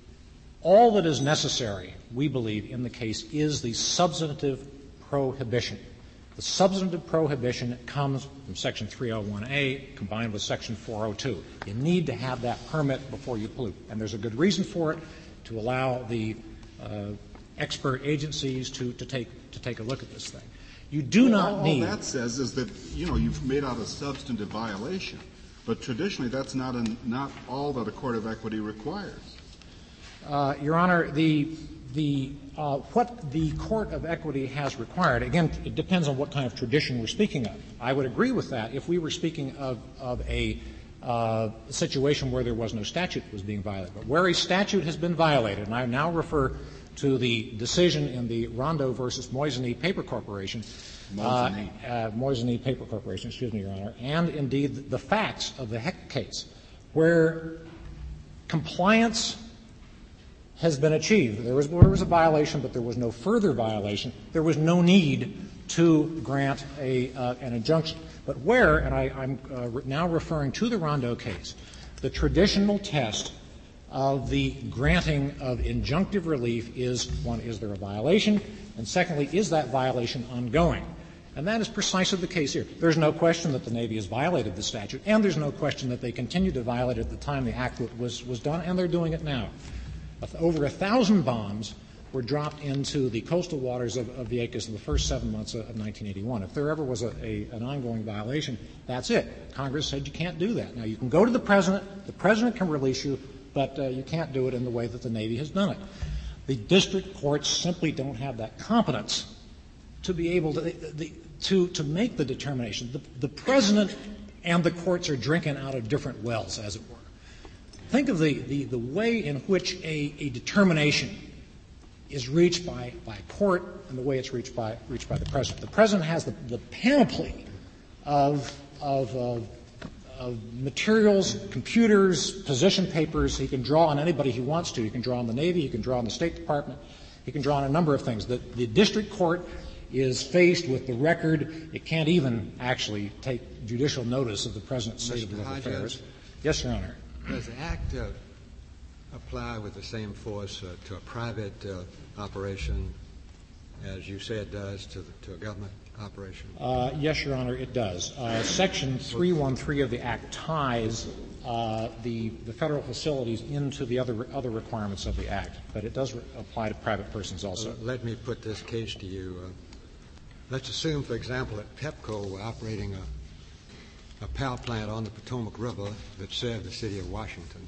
all that is necessary, we believe, in the case is the substantive prohibition. The substantive prohibition comes from Section three oh one A combined with Section four oh two. You need to have that permit before you pollute. And there's a good reason for it, to allow the uh, expert agencies to, to, take, to take a look at this thing. You do well, not all, need. All that says is that, you know, you've made out a substantive violation. But traditionally, that's not, an, not all that a court of equity requires. Uh, Your Honor, the the uh, what the court of equity has required, again, it depends on what kind of tradition we're speaking of. I would agree with that if we were speaking of, of a uh, situation where there was no statute that was being violated. But where a statute has been violated, and I now refer to the decision in the Rondo versus Moisany Paper Corporation, Moisany. Uh, uh, Moisany Paper Corporation, excuse me, Your Honor, and indeed the facts of the Heck case, where compliance has been achieved. There was, there was a violation, but there was no further violation. There was no need to grant a, uh, an injunction. But where, and I, I'm uh, re- now referring to the Rondo case, the traditional test of the granting of injunctive relief is, one, is there a violation? And secondly, is that violation ongoing? And that is precisely the case here. There's no question that the Navy has violated the statute, and there's no question that they continued to violate it at the time the act was, was done, and they're doing it now. Over a thousand bombs were dropped into the coastal waters of, of Vieques in the first seven months of, of nineteen eighty-one. If there ever was a, a, an ongoing violation, that's it. Congress said you can't do that. Now, you can go to the President. The President can release you, but uh, you can't do it in the way that the Navy has done it. The district courts simply don't have that competence to be able to, the, the, to, to make the determination. The, the President and the courts are drinking out of different wells, as it were. Think of the, the, the way in which a, a determination is reached by, by a court and the way it's reached by, reached by the President. The President has the, the panoply of, of, uh, of materials, computers, position papers. He can draw on anybody he wants to. He can draw on the Navy. He can draw on the State Department. He can draw on a number of things. The, the district court is faced with the record. It can't even actually take judicial notice of the President's state of affairs. Yes, Your Honor. Does the Act uh, apply with the same force uh, to a private uh, operation as you say it does to, the, to a government operation? Uh, yes, Your Honor, it does. Uh, Section three thirteen of the Act ties uh, the, the federal facilities into the other other requirements of the Act, but it does re- apply to private persons also. Uh, let me put this case to you. Uh, let's assume, for example, that Pepco were operating a, a power plant on the Potomac River that served the city of Washington,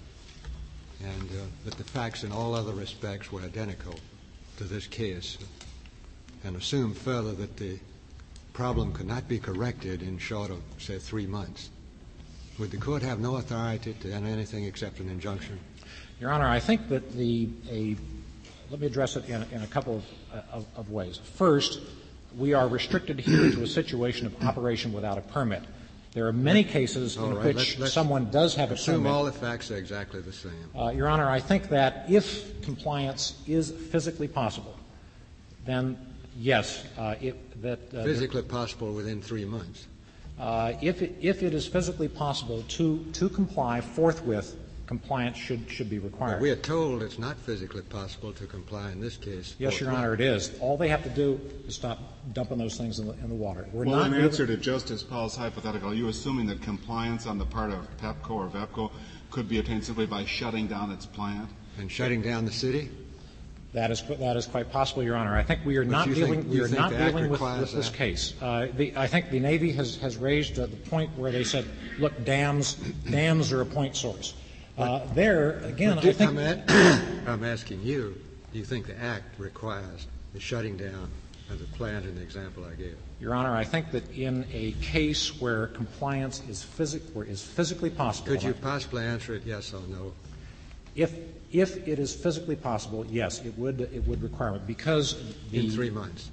and uh, that the facts in all other respects were identical to this case, and assume further that the problem could not be corrected in short of, say, three months. Would the court have no authority to enter anything except an injunction? Your Honor, I think that the a let me address it in, in a couple of, uh, of, of ways. First, we are restricted here to a situation of operation without a permit. There are many cases all in right, which let's, someone does have a assume permit. all the facts are exactly the same. Uh, Your Honor, I think that if compliance is physically possible, then yes, uh, it, that uh, physically there, possible within three months. Uh, if it, if it is physically possible to to comply forthwith, compliance should should be required. Well, we are told it's not physically possible to comply in this case. Yes, Your Honor, it is. All they have to do is stop dumping those things in the, in the water. We're well, not in really, answer to Justice Paul's hypothetical, are you assuming that compliance on the part of Pepco or VEPCO could be attained simply by shutting down its plant? And shutting down the city? That is that is quite possible, Your Honor. I think we are but not dealing think, we are not dealing with, with this that? case. Uh, the, I think the Navy has has raised uh, the point where they said, look, dams dams are a point source. Uh, there again, I think I'm, at, I'm asking you. Do you think the Act requires the shutting down of the plant in the example I gave? Your Honor, I think that in a case where compliance is physic where is physically possible. Could you possibly answer it yes or no? If if it is physically possible, yes, it would it would require it because the, in three months.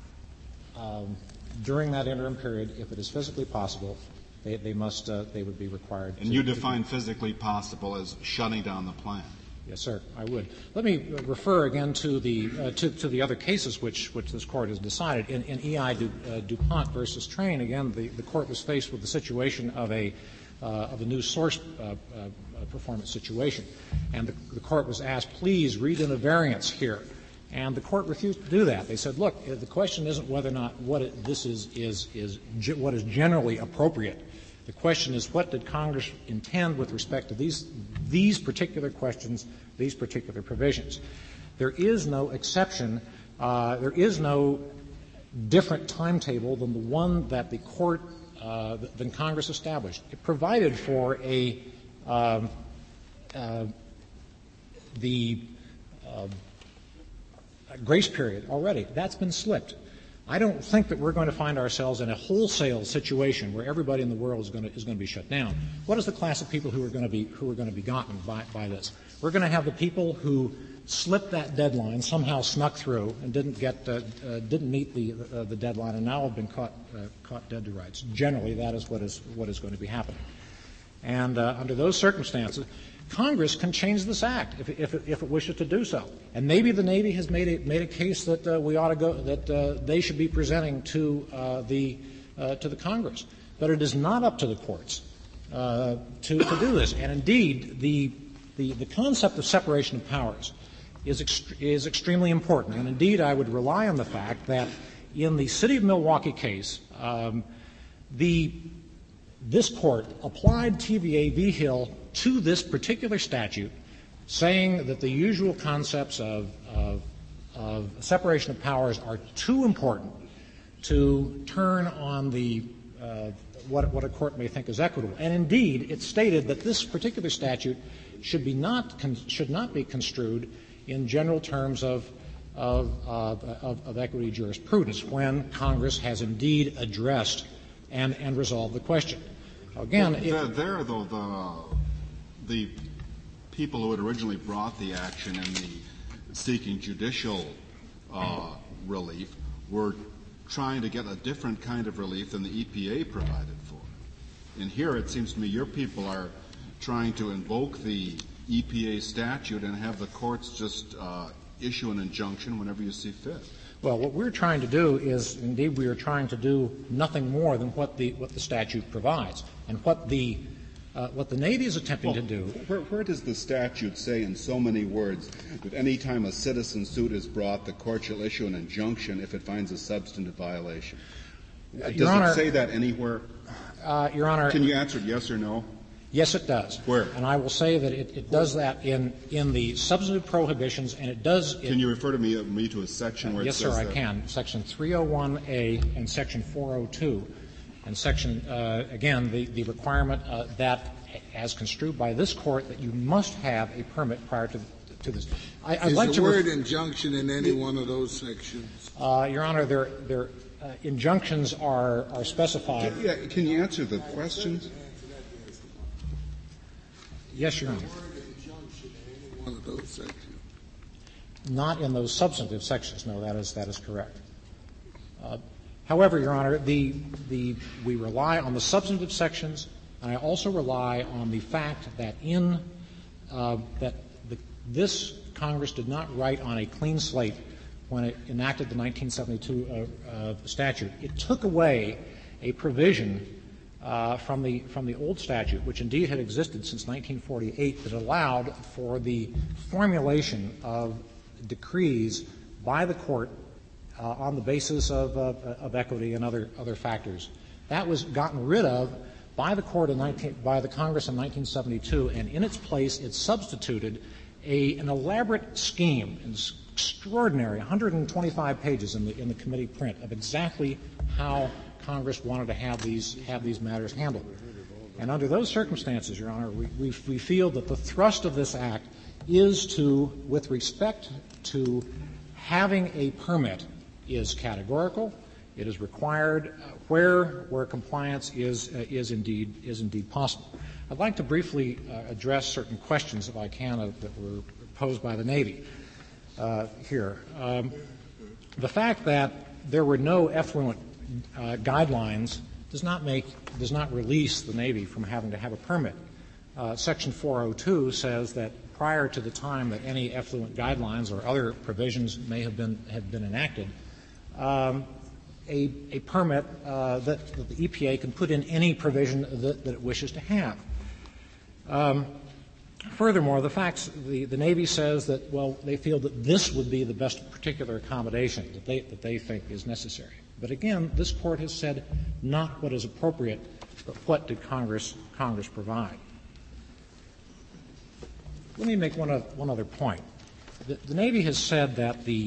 Um, during that interim period, if it is physically possible, they, they must uh, they would be required. And to, you define physically possible as shutting down the plant. Yes, sir, I would. Let me refer again to the uh, to, to the other cases which which this court has decided. In, in E I Du, uh, DuPont versus Train, again, the, the court was faced with the situation of a uh, of a new source uh, uh, performance situation, and the, the court was asked, please read in a variance here, and the court refused to do that. They said, look, the question isn't whether or not what it, this is is is ge- what is generally appropriate. The question is, what did Congress intend with respect to these these particular questions, these particular provisions? There is no exception. Uh, there is no different timetable than the one that the court, uh, than Congress established. It provided for a um, uh, the uh, grace period already. That's been slipped. I don't think that we're going to find ourselves in a wholesale situation where everybody in the world is going to, is going to be shut down. What is the class of people who are going to be who are going to be gotten by, by this? We're going to have the people who slipped that deadline, somehow snuck through, and didn't get uh, uh, didn't meet the uh, the deadline, and now have been caught uh, caught dead to rights. Generally, that is what is what is going to be happening. And uh, under those circumstances, Congress can change this act if, if, if it wishes to do so. And maybe the Navy has made a, made a case that uh, we ought to go, that uh, they should be presenting to uh, the uh, to the Congress. But it is not up to the courts uh, to, to do this. And indeed, the, the the concept of separation of powers is ext- is extremely important. And indeed, I would rely on the fact that in the City of Milwaukee case, um, the this court applied T V A v. Hill to this particular statute, saying that the usual concepts of, of, of separation of powers are too important to turn on the uh, what, what a court may think is equitable. And indeed, it stated that this particular statute should be not con- should not be construed in general terms of of, of, of, of equity jurisprudence when Congress has indeed addressed and, and resolved the question. Again, well, if, there, there, though, the the people who had originally brought the action and the seeking judicial uh, relief. We're trying to get a different kind of relief than the E P A provided for. And here it seems to me your people are trying to invoke the E P A statute and have the courts just uh, issue an injunction whenever you see fit. Well, what we're trying to do is, indeed, we are trying to do nothing more than what the what the statute provides, and what the uh, what the Navy is attempting well, to do. Where, where does the statute say in so many words that any time a citizen suit is brought, the court shall issue an injunction if it finds a substantive violation? Uh, does Your it Honor, say that anywhere? Uh, Your Honor, can you answer yes or no? Yes, it does. Where? And I will say that it, it does that in, in the substantive prohibitions, and it does. Can it, you refer to me, uh, me to a section where uh, it yes, says sir, that? I can. Section three oh one A and Section four oh two, and Section uh, again the the requirement uh, that, as construed by this court, that you must have a permit prior to to this. I, I'd Is like the to word ref- injunction in any one of those sections? Uh, Your Honor, their their uh, injunctions are are specified. Yeah, can you answer the questions? Yes, Your Honor. One of those sections. Not in those substantive sections. No, that is that is correct. Uh, however, Your Honor, the the we rely on the substantive sections, and I also rely on the fact that in uh, that the, this Congress did not write on a clean slate when it enacted the nineteen seventy-two uh, uh, statute. It took away a provision Uh, from the from the old statute, which indeed had existed since nineteen forty-eight, that allowed for the formulation of decrees by the court uh, on the basis of, uh, of equity and other other factors. That was gotten rid of by the court in nineteen, by the Congress in nineteen seventy-two, and in its place it substituted a an elaborate scheme, an extraordinary one hundred twenty-five pages in the in the committee print of exactly how Congress wanted to have these have these matters handled. And under those circumstances, Your Honor, we, we, we feel that the thrust of this act is to, with respect to having a permit, is categorical. It is required uh, where where compliance is uh, is indeed is indeed possible. I'd like to briefly uh, address certain questions, if I can, uh, that were posed by the Navy uh, here. Um, the fact that there were no effluent Uh, guidelines does not make does not release the Navy from having to have a permit. Uh, Section four oh two says that prior to the time that any effluent guidelines or other provisions may have been have been enacted, um, a, a permit uh, that, that the E P A can put in any provision that, that it wishes to have. Um, furthermore, the facts the, the Navy says that well they feel that this would be the best particular accommodation that they that they think is necessary. But again, this Court has said not what is appropriate, but what did Congress Congress provide. Let me make one, other, one other point. The, the Navy has said that the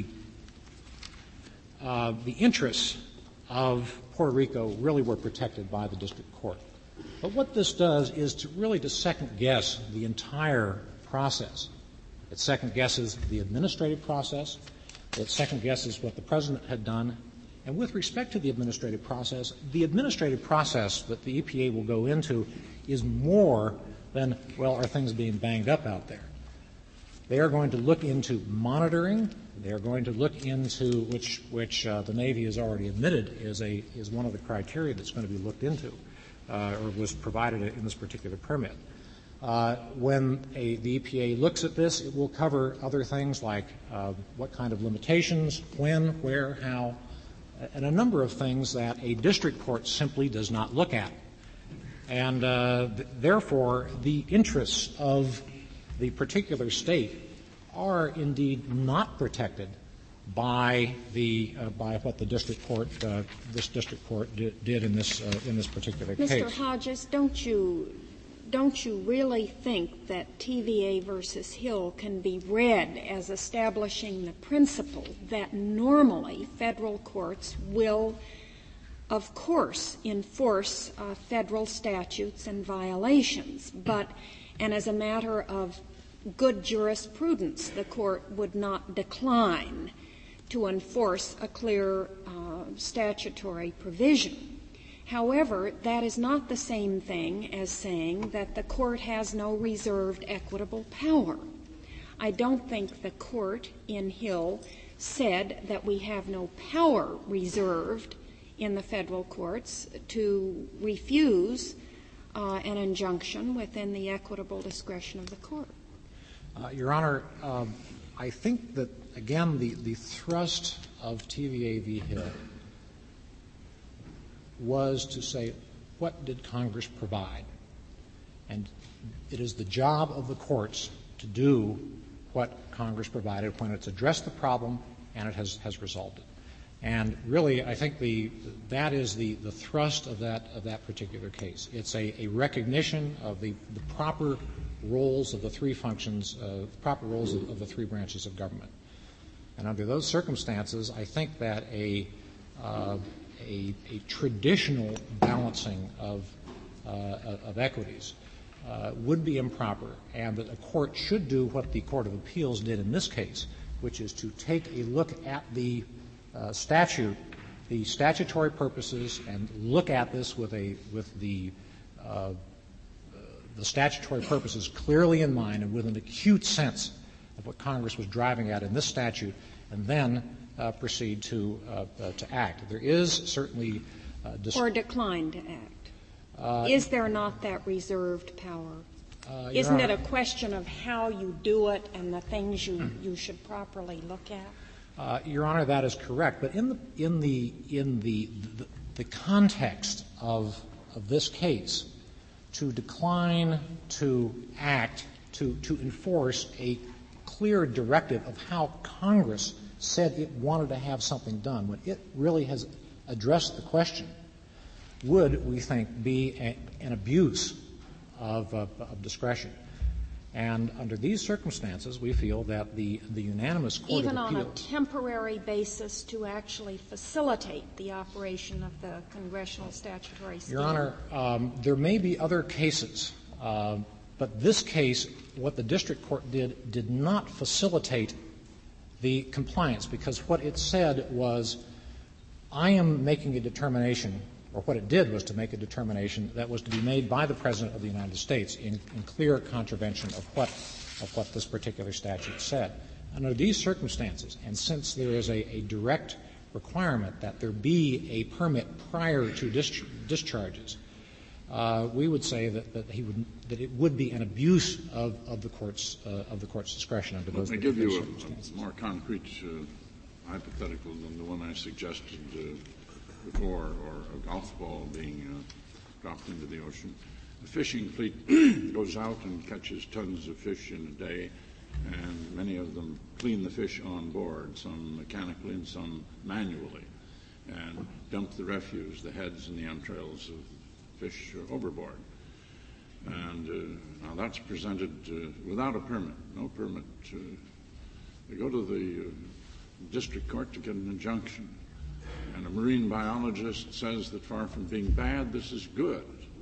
uh, the interests of Puerto Rico really were protected by the district court. But what this does is to really to second guess the entire process. It second guesses the administrative process. It second guesses what the President had done. And with respect to the administrative process, the administrative process that the E P A will go into is more than, well, are things being banged up out there? They are going to look into monitoring. They are going to look into, which, which uh, the Navy has already admitted is, a, is one of the criteria that's going to be looked into uh, or was provided in this particular permit. Uh, when a, the E P A looks at this, it will cover other things like uh, what kind of limitations, when, where, how, and a number of things that a district court simply does not look at. And uh, th- therefore, the interests of the particular state are indeed not protected by the uh, by what the district court uh, this district court did, did in this uh, in this particular case. Mister Hodges, don't you don't you really think that T V A versus Hill can be read as establishing the principle that normally federal courts will, of course, enforce uh, federal statutes and violations, but, and as a matter of good jurisprudence, the court would not decline to enforce a clear uh, statutory provision. However, that is not the same thing as saying that the court has no reserved equitable power. I don't think the court in Hill said that we have no power reserved in the federal courts to refuse uh, an injunction within the equitable discretion of the court. Uh, Your Honor, uh, I think that, again, the, the thrust of T V A v. Hill was to say, what did Congress provide? And it is the job of the courts to do what Congress provided when it's addressed the problem and it has, has resolved it. And really, I think the, that is the, the thrust of that, of that particular case. It's a, a recognition of the, the proper roles of the three functions, uh, proper roles of, of the three branches of government. And under those circumstances, I think that a, uh, a, a traditional balancing of, uh, of equities uh, would be improper, and that a court should do what the Court of Appeals did in this case, which is to take a look at the uh, statute, the statutory purposes, and look at this with a with the uh, the statutory purposes clearly in mind and with an acute sense of what Congress was driving at in this statute, and then uh, proceed to uh, uh, to act. There is certainly uh, dis- or decline to act. Uh, is there not that reserved power? Uh, Isn't Honor, it a question of how you do it and the things you, you should properly look at? Uh, Your Honor, that is correct. But in the in the in the the, the context of of this case, to decline to act to to enforce a clear directive of how Congress said it wanted to have something done, when it really has addressed the question, would, we think, be a, an abuse of, uh, of discretion. And under these circumstances, we feel that the, the unanimous Court Even of Appeals— on a temporary basis to actually facilitate the operation of the congressional statutory scheme? Your Honor, um, there may be other cases, uh, but this case, what the district court did, did not facilitate the compliance, because what it said was, I am making a determination, or what it did was to make a determination that was to be made by the President of the United States in, in clear contravention of what, of what this particular statute said. Under these circumstances, and since there is a, a direct requirement that there be a permit prior to dis- discharges, uh, we would say that, that he would that it would be an abuse of, of the court's uh, of the court's discretion under those Let me give you circumstances. a more concrete uh, hypothetical than the one I suggested uh, before, or a golf ball being uh, dropped into the ocean. The fishing fleet goes out and catches tons of fish in a day, and many of them clean the fish on board, some mechanically and some manually, and dump the refuse, the heads and the entrails of fish overboard. And uh, now that's presented uh, without a permit, no permit. Uh, they go to the uh, district court to get an injunction, and a marine biologist says that far from being bad, this is good.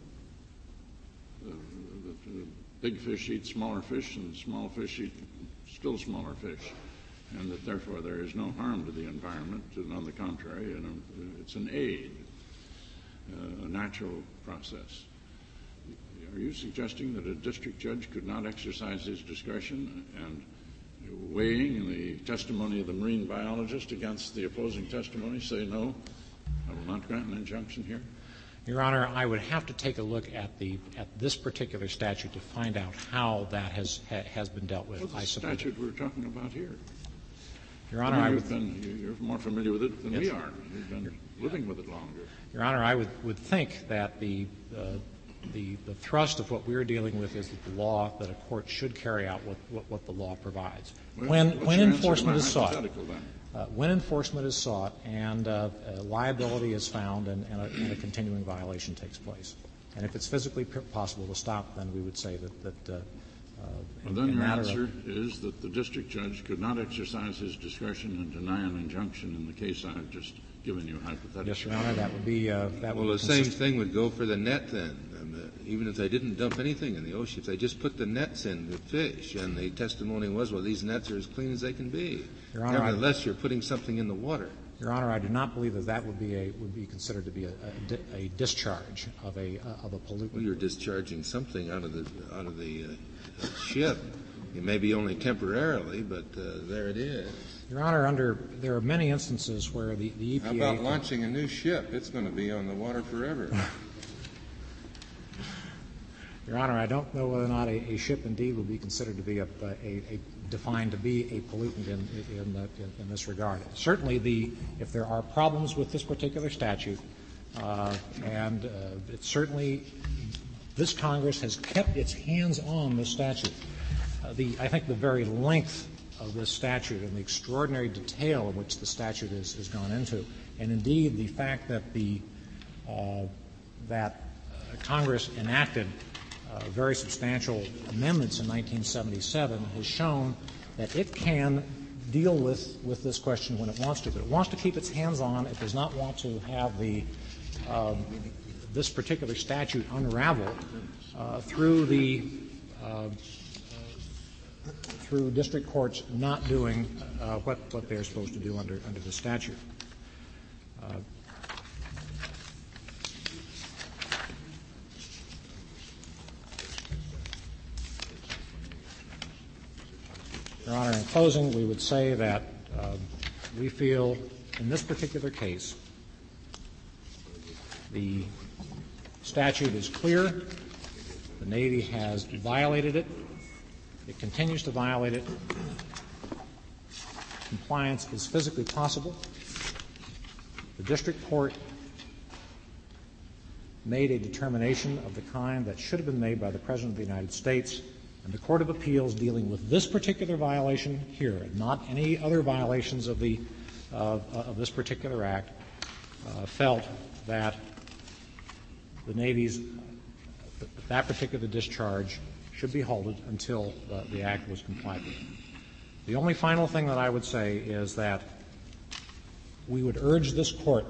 The, the, the big fish eat smaller fish, and small fish eat still smaller fish, and that therefore there is no harm to the environment, and on the contrary, you know, it's an aid, uh, a natural process. Are you suggesting that a district judge could not exercise his discretion and, weighing the testimony of the marine biologist against the opposing testimony, say, no, I will not grant an injunction here? Your Honor, I would have to take a look at the at this particular statute to find out how that has ha, has been dealt with. Well, the I statute we're talking about here. Your Honor, I I mean, would been, you're more familiar with it than yes. we are. You've been living with it longer. Your Honor, I would, would think that the, uh, the the thrust of what we're dealing with is that the law, that a court should carry out what, what, what the law provides. Well, when what's when your answer enforcement to my is sought, hypothetical, then? uh, when enforcement is sought and uh, uh, liability is found and, and, a, and a continuing violation takes place, and if it's physically p- possible to stop, then we would say that that. Uh, uh, Well, in, then in your matter answer of, is that the district judge could not exercise his discretion and deny an injunction in the case I've just given you hypothetically. Yes, Your Honor, that would be uh, that Well, would the be same thing would go for the net then. Um, uh, even if they didn't dump anything in the ocean, if they just put the nets in the fish, and the testimony was, well, these nets are as clean as they can be. Your Honor, Nevertheless, I, you're putting something in the water. Your Honor, I do not believe that that would be a would be considered to be a, a, di- a discharge of a uh, of a pollutant. Well, you're discharging something out of the out of the uh, ship. It may be only temporarily, but uh, there it is. Your Honor, under there are many instances where the, the E P A... How about launching a new ship? It's going to be on the water forever. Your Honor, I don't know whether or not a, a ship indeed would be considered to be a, a, a defined to be a pollutant in, in, the, in, in this regard. Certainly, the if there are problems with this particular statute, uh, and uh, it's certainly this Congress has kept its hands on this statute. Uh, the I think the very length of this statute and the extraordinary detail in which the statute is, is gone into, and indeed the fact that the uh, that uh, Congress enacted Uh, very substantial amendments in nineteen seventy-seven has shown that it can deal with, with this question when it wants to. But it wants to keep its hands on. It does not want to have the uh, this particular statute unravel uh, through the uh, through district courts not doing uh, what what they're supposed to do under under the statute. Uh, Your Honor, in closing, we would say that uh, we feel in this particular case the statute is clear. The Navy has violated it. It continues to violate it. Compliance is physically possible. The district court made a determination of the kind that should have been made by the President of the United States. And the Court of Appeals, dealing with this particular violation here, not any other violations of the uh, of this particular act, uh, felt that the Navy's uh, that particular discharge should be halted until uh, the act was complied with. The only final thing that I would say is that we would urge this court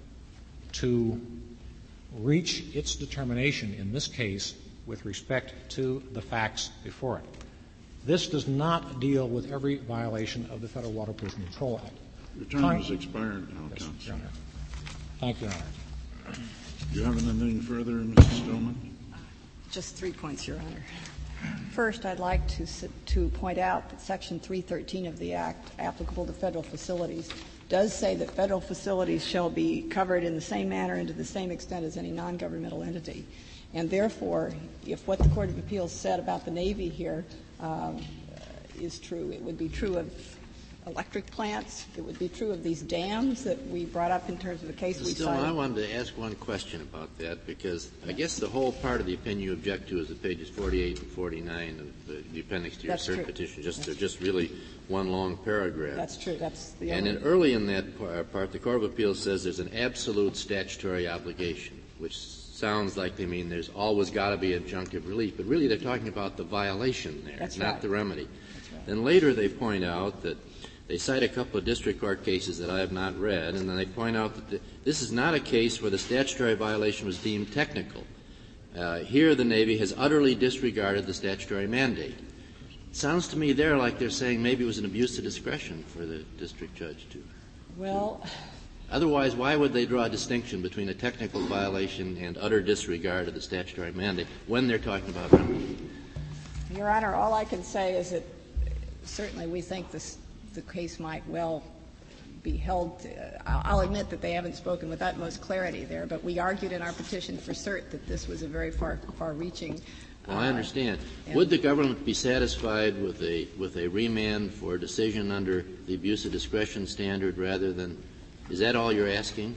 to reach its determination in this case with respect to the facts before it. This does not deal with every violation of the Federal Water Pollution Control Act. Your time Con- has expired now, yes, Counsel. Your Honor. Thank you, Your Honor. Do you have anything further, Missus Stillman? Just three points, Your Honor. First, I'd like to, to point out that Section three thirteen of the Act, applicable to federal facilities, does say that federal facilities shall be covered in the same manner and to the same extent as any non-governmental entity. And therefore, if what the Court of Appeals said about the Navy here um, is true, it would be true of electric plants. It would be true of these dams that we brought up in terms of the case we Still, cited. I wanted to ask one question about that, because I guess the whole part of the opinion you object to is the pages forty-eight and forty-nine of the, the appendix to your That's cert true. petition. Just, That's they're just really one long paragraph. That's true. That's the and only in, early in that part, the Court of Appeals says there's an absolute statutory obligation, which sounds like they mean there's always got to be injunctive relief, but really they're talking about the violation there, That's not right. the remedy. right. Then later they point out that they cite a couple of district court cases that I have not read, and then they point out that the, this is not a case where the statutory violation was deemed technical. Uh, here the Navy has utterly disregarded the statutory mandate. It sounds to me there like they're saying maybe it was an abuse of discretion for the district judge to. Well, to, otherwise, why would they draw a distinction between a technical violation and utter disregard of the statutory mandate when they're talking about remedy? Your Honor, all I can say is that certainly we think this, the case might well be held to, uh, I'll admit that they haven't spoken with utmost clarity there, but we argued in our petition for cert that this was a very far, far-reaching. Well, I uh, understand. Would the government be satisfied with a with a remand for a decision under the abuse of discretion standard rather than? Is that all you're asking?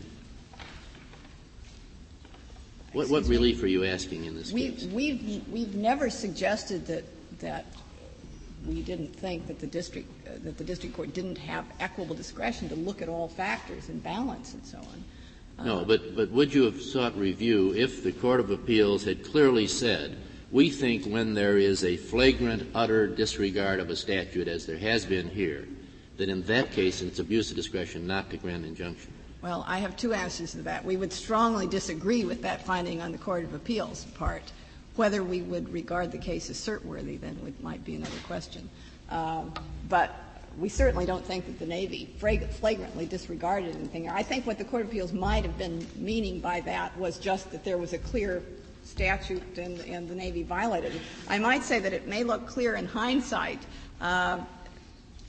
What what relief are you asking in this we, case? We've we've never suggested that that we didn't think that the district uh, that the district court didn't have equitable discretion to look at all factors and balance and so on. Uh, No, but but would you have sought review if the Court of Appeals had clearly said, we think when there is a flagrant, utter disregard of a statute, as there has been here, that in that case it's abuse of discretion not to grant injunction? Well, I have two answers to that. We would strongly disagree with that finding on the Court of Appeals part. Whether we would regard the case as cert-worthy, then it might be another question. Um, but we certainly don't think that the Navy flagrantly disregarded anything. I think what the Court of Appeals might have been meaning by that was just that there was a clear statute and, and the Navy violated it. I might say that it may look clear in hindsight, uh,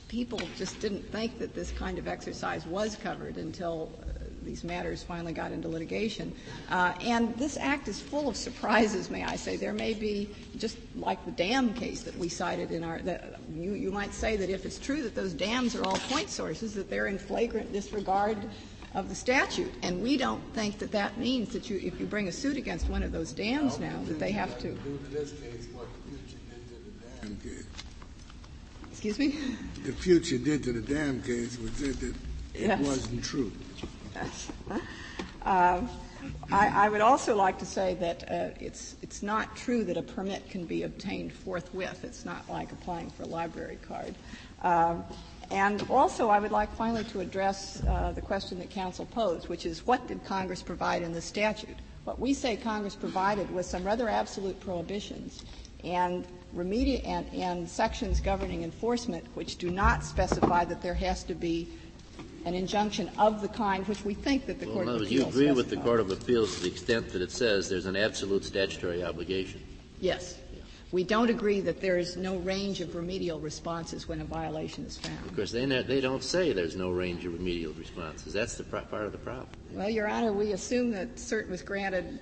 people just didn't think that this kind of exercise was covered until uh, these matters finally got into litigation. Uh, and this act is full of surprises, may I say. There may be, just like the dam case that we cited in our, that you, you might say that if it's true that those dams are all point sources, that they're in flagrant disregard of the statute. And we don't think that that means that you, if you bring a suit against one of those dams now, that they have to. Do to this case what the future did to the dam case. Excuse me? The future did to the dam case was that it Yes. wasn't true. Yes. Uh, I, I would also like to say that uh, it's it's not true that a permit can be obtained forthwith. It's not like applying for a library card. Um, and also, I would like finally to address uh, the question that counsel posed, which is what did Congress provide in the statute? What we say Congress provided was some rather absolute prohibitions and remedi- and, and sections governing enforcement which do not specify that there has to be an injunction of the kind which we think that the well, Court in of other words, Appeals you agree specified. with the Court of Appeals to the extent that it says there's an absolute statutory obligation. Yes. We don't agree that there is no range of remedial responses when a violation is found. Of course, they, ne- they don't say there's no range of remedial responses. That's the pro- part of the problem. Well, Your Honor, we assume that cert was granted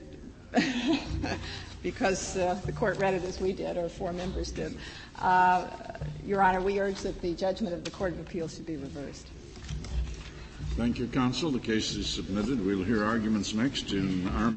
because uh, the Court read it as we did, or four members did. Uh, Your Honor, we urge that the judgment of the Court of Appeals should be reversed. Thank you, counsel. The case is submitted. We'll hear arguments next in our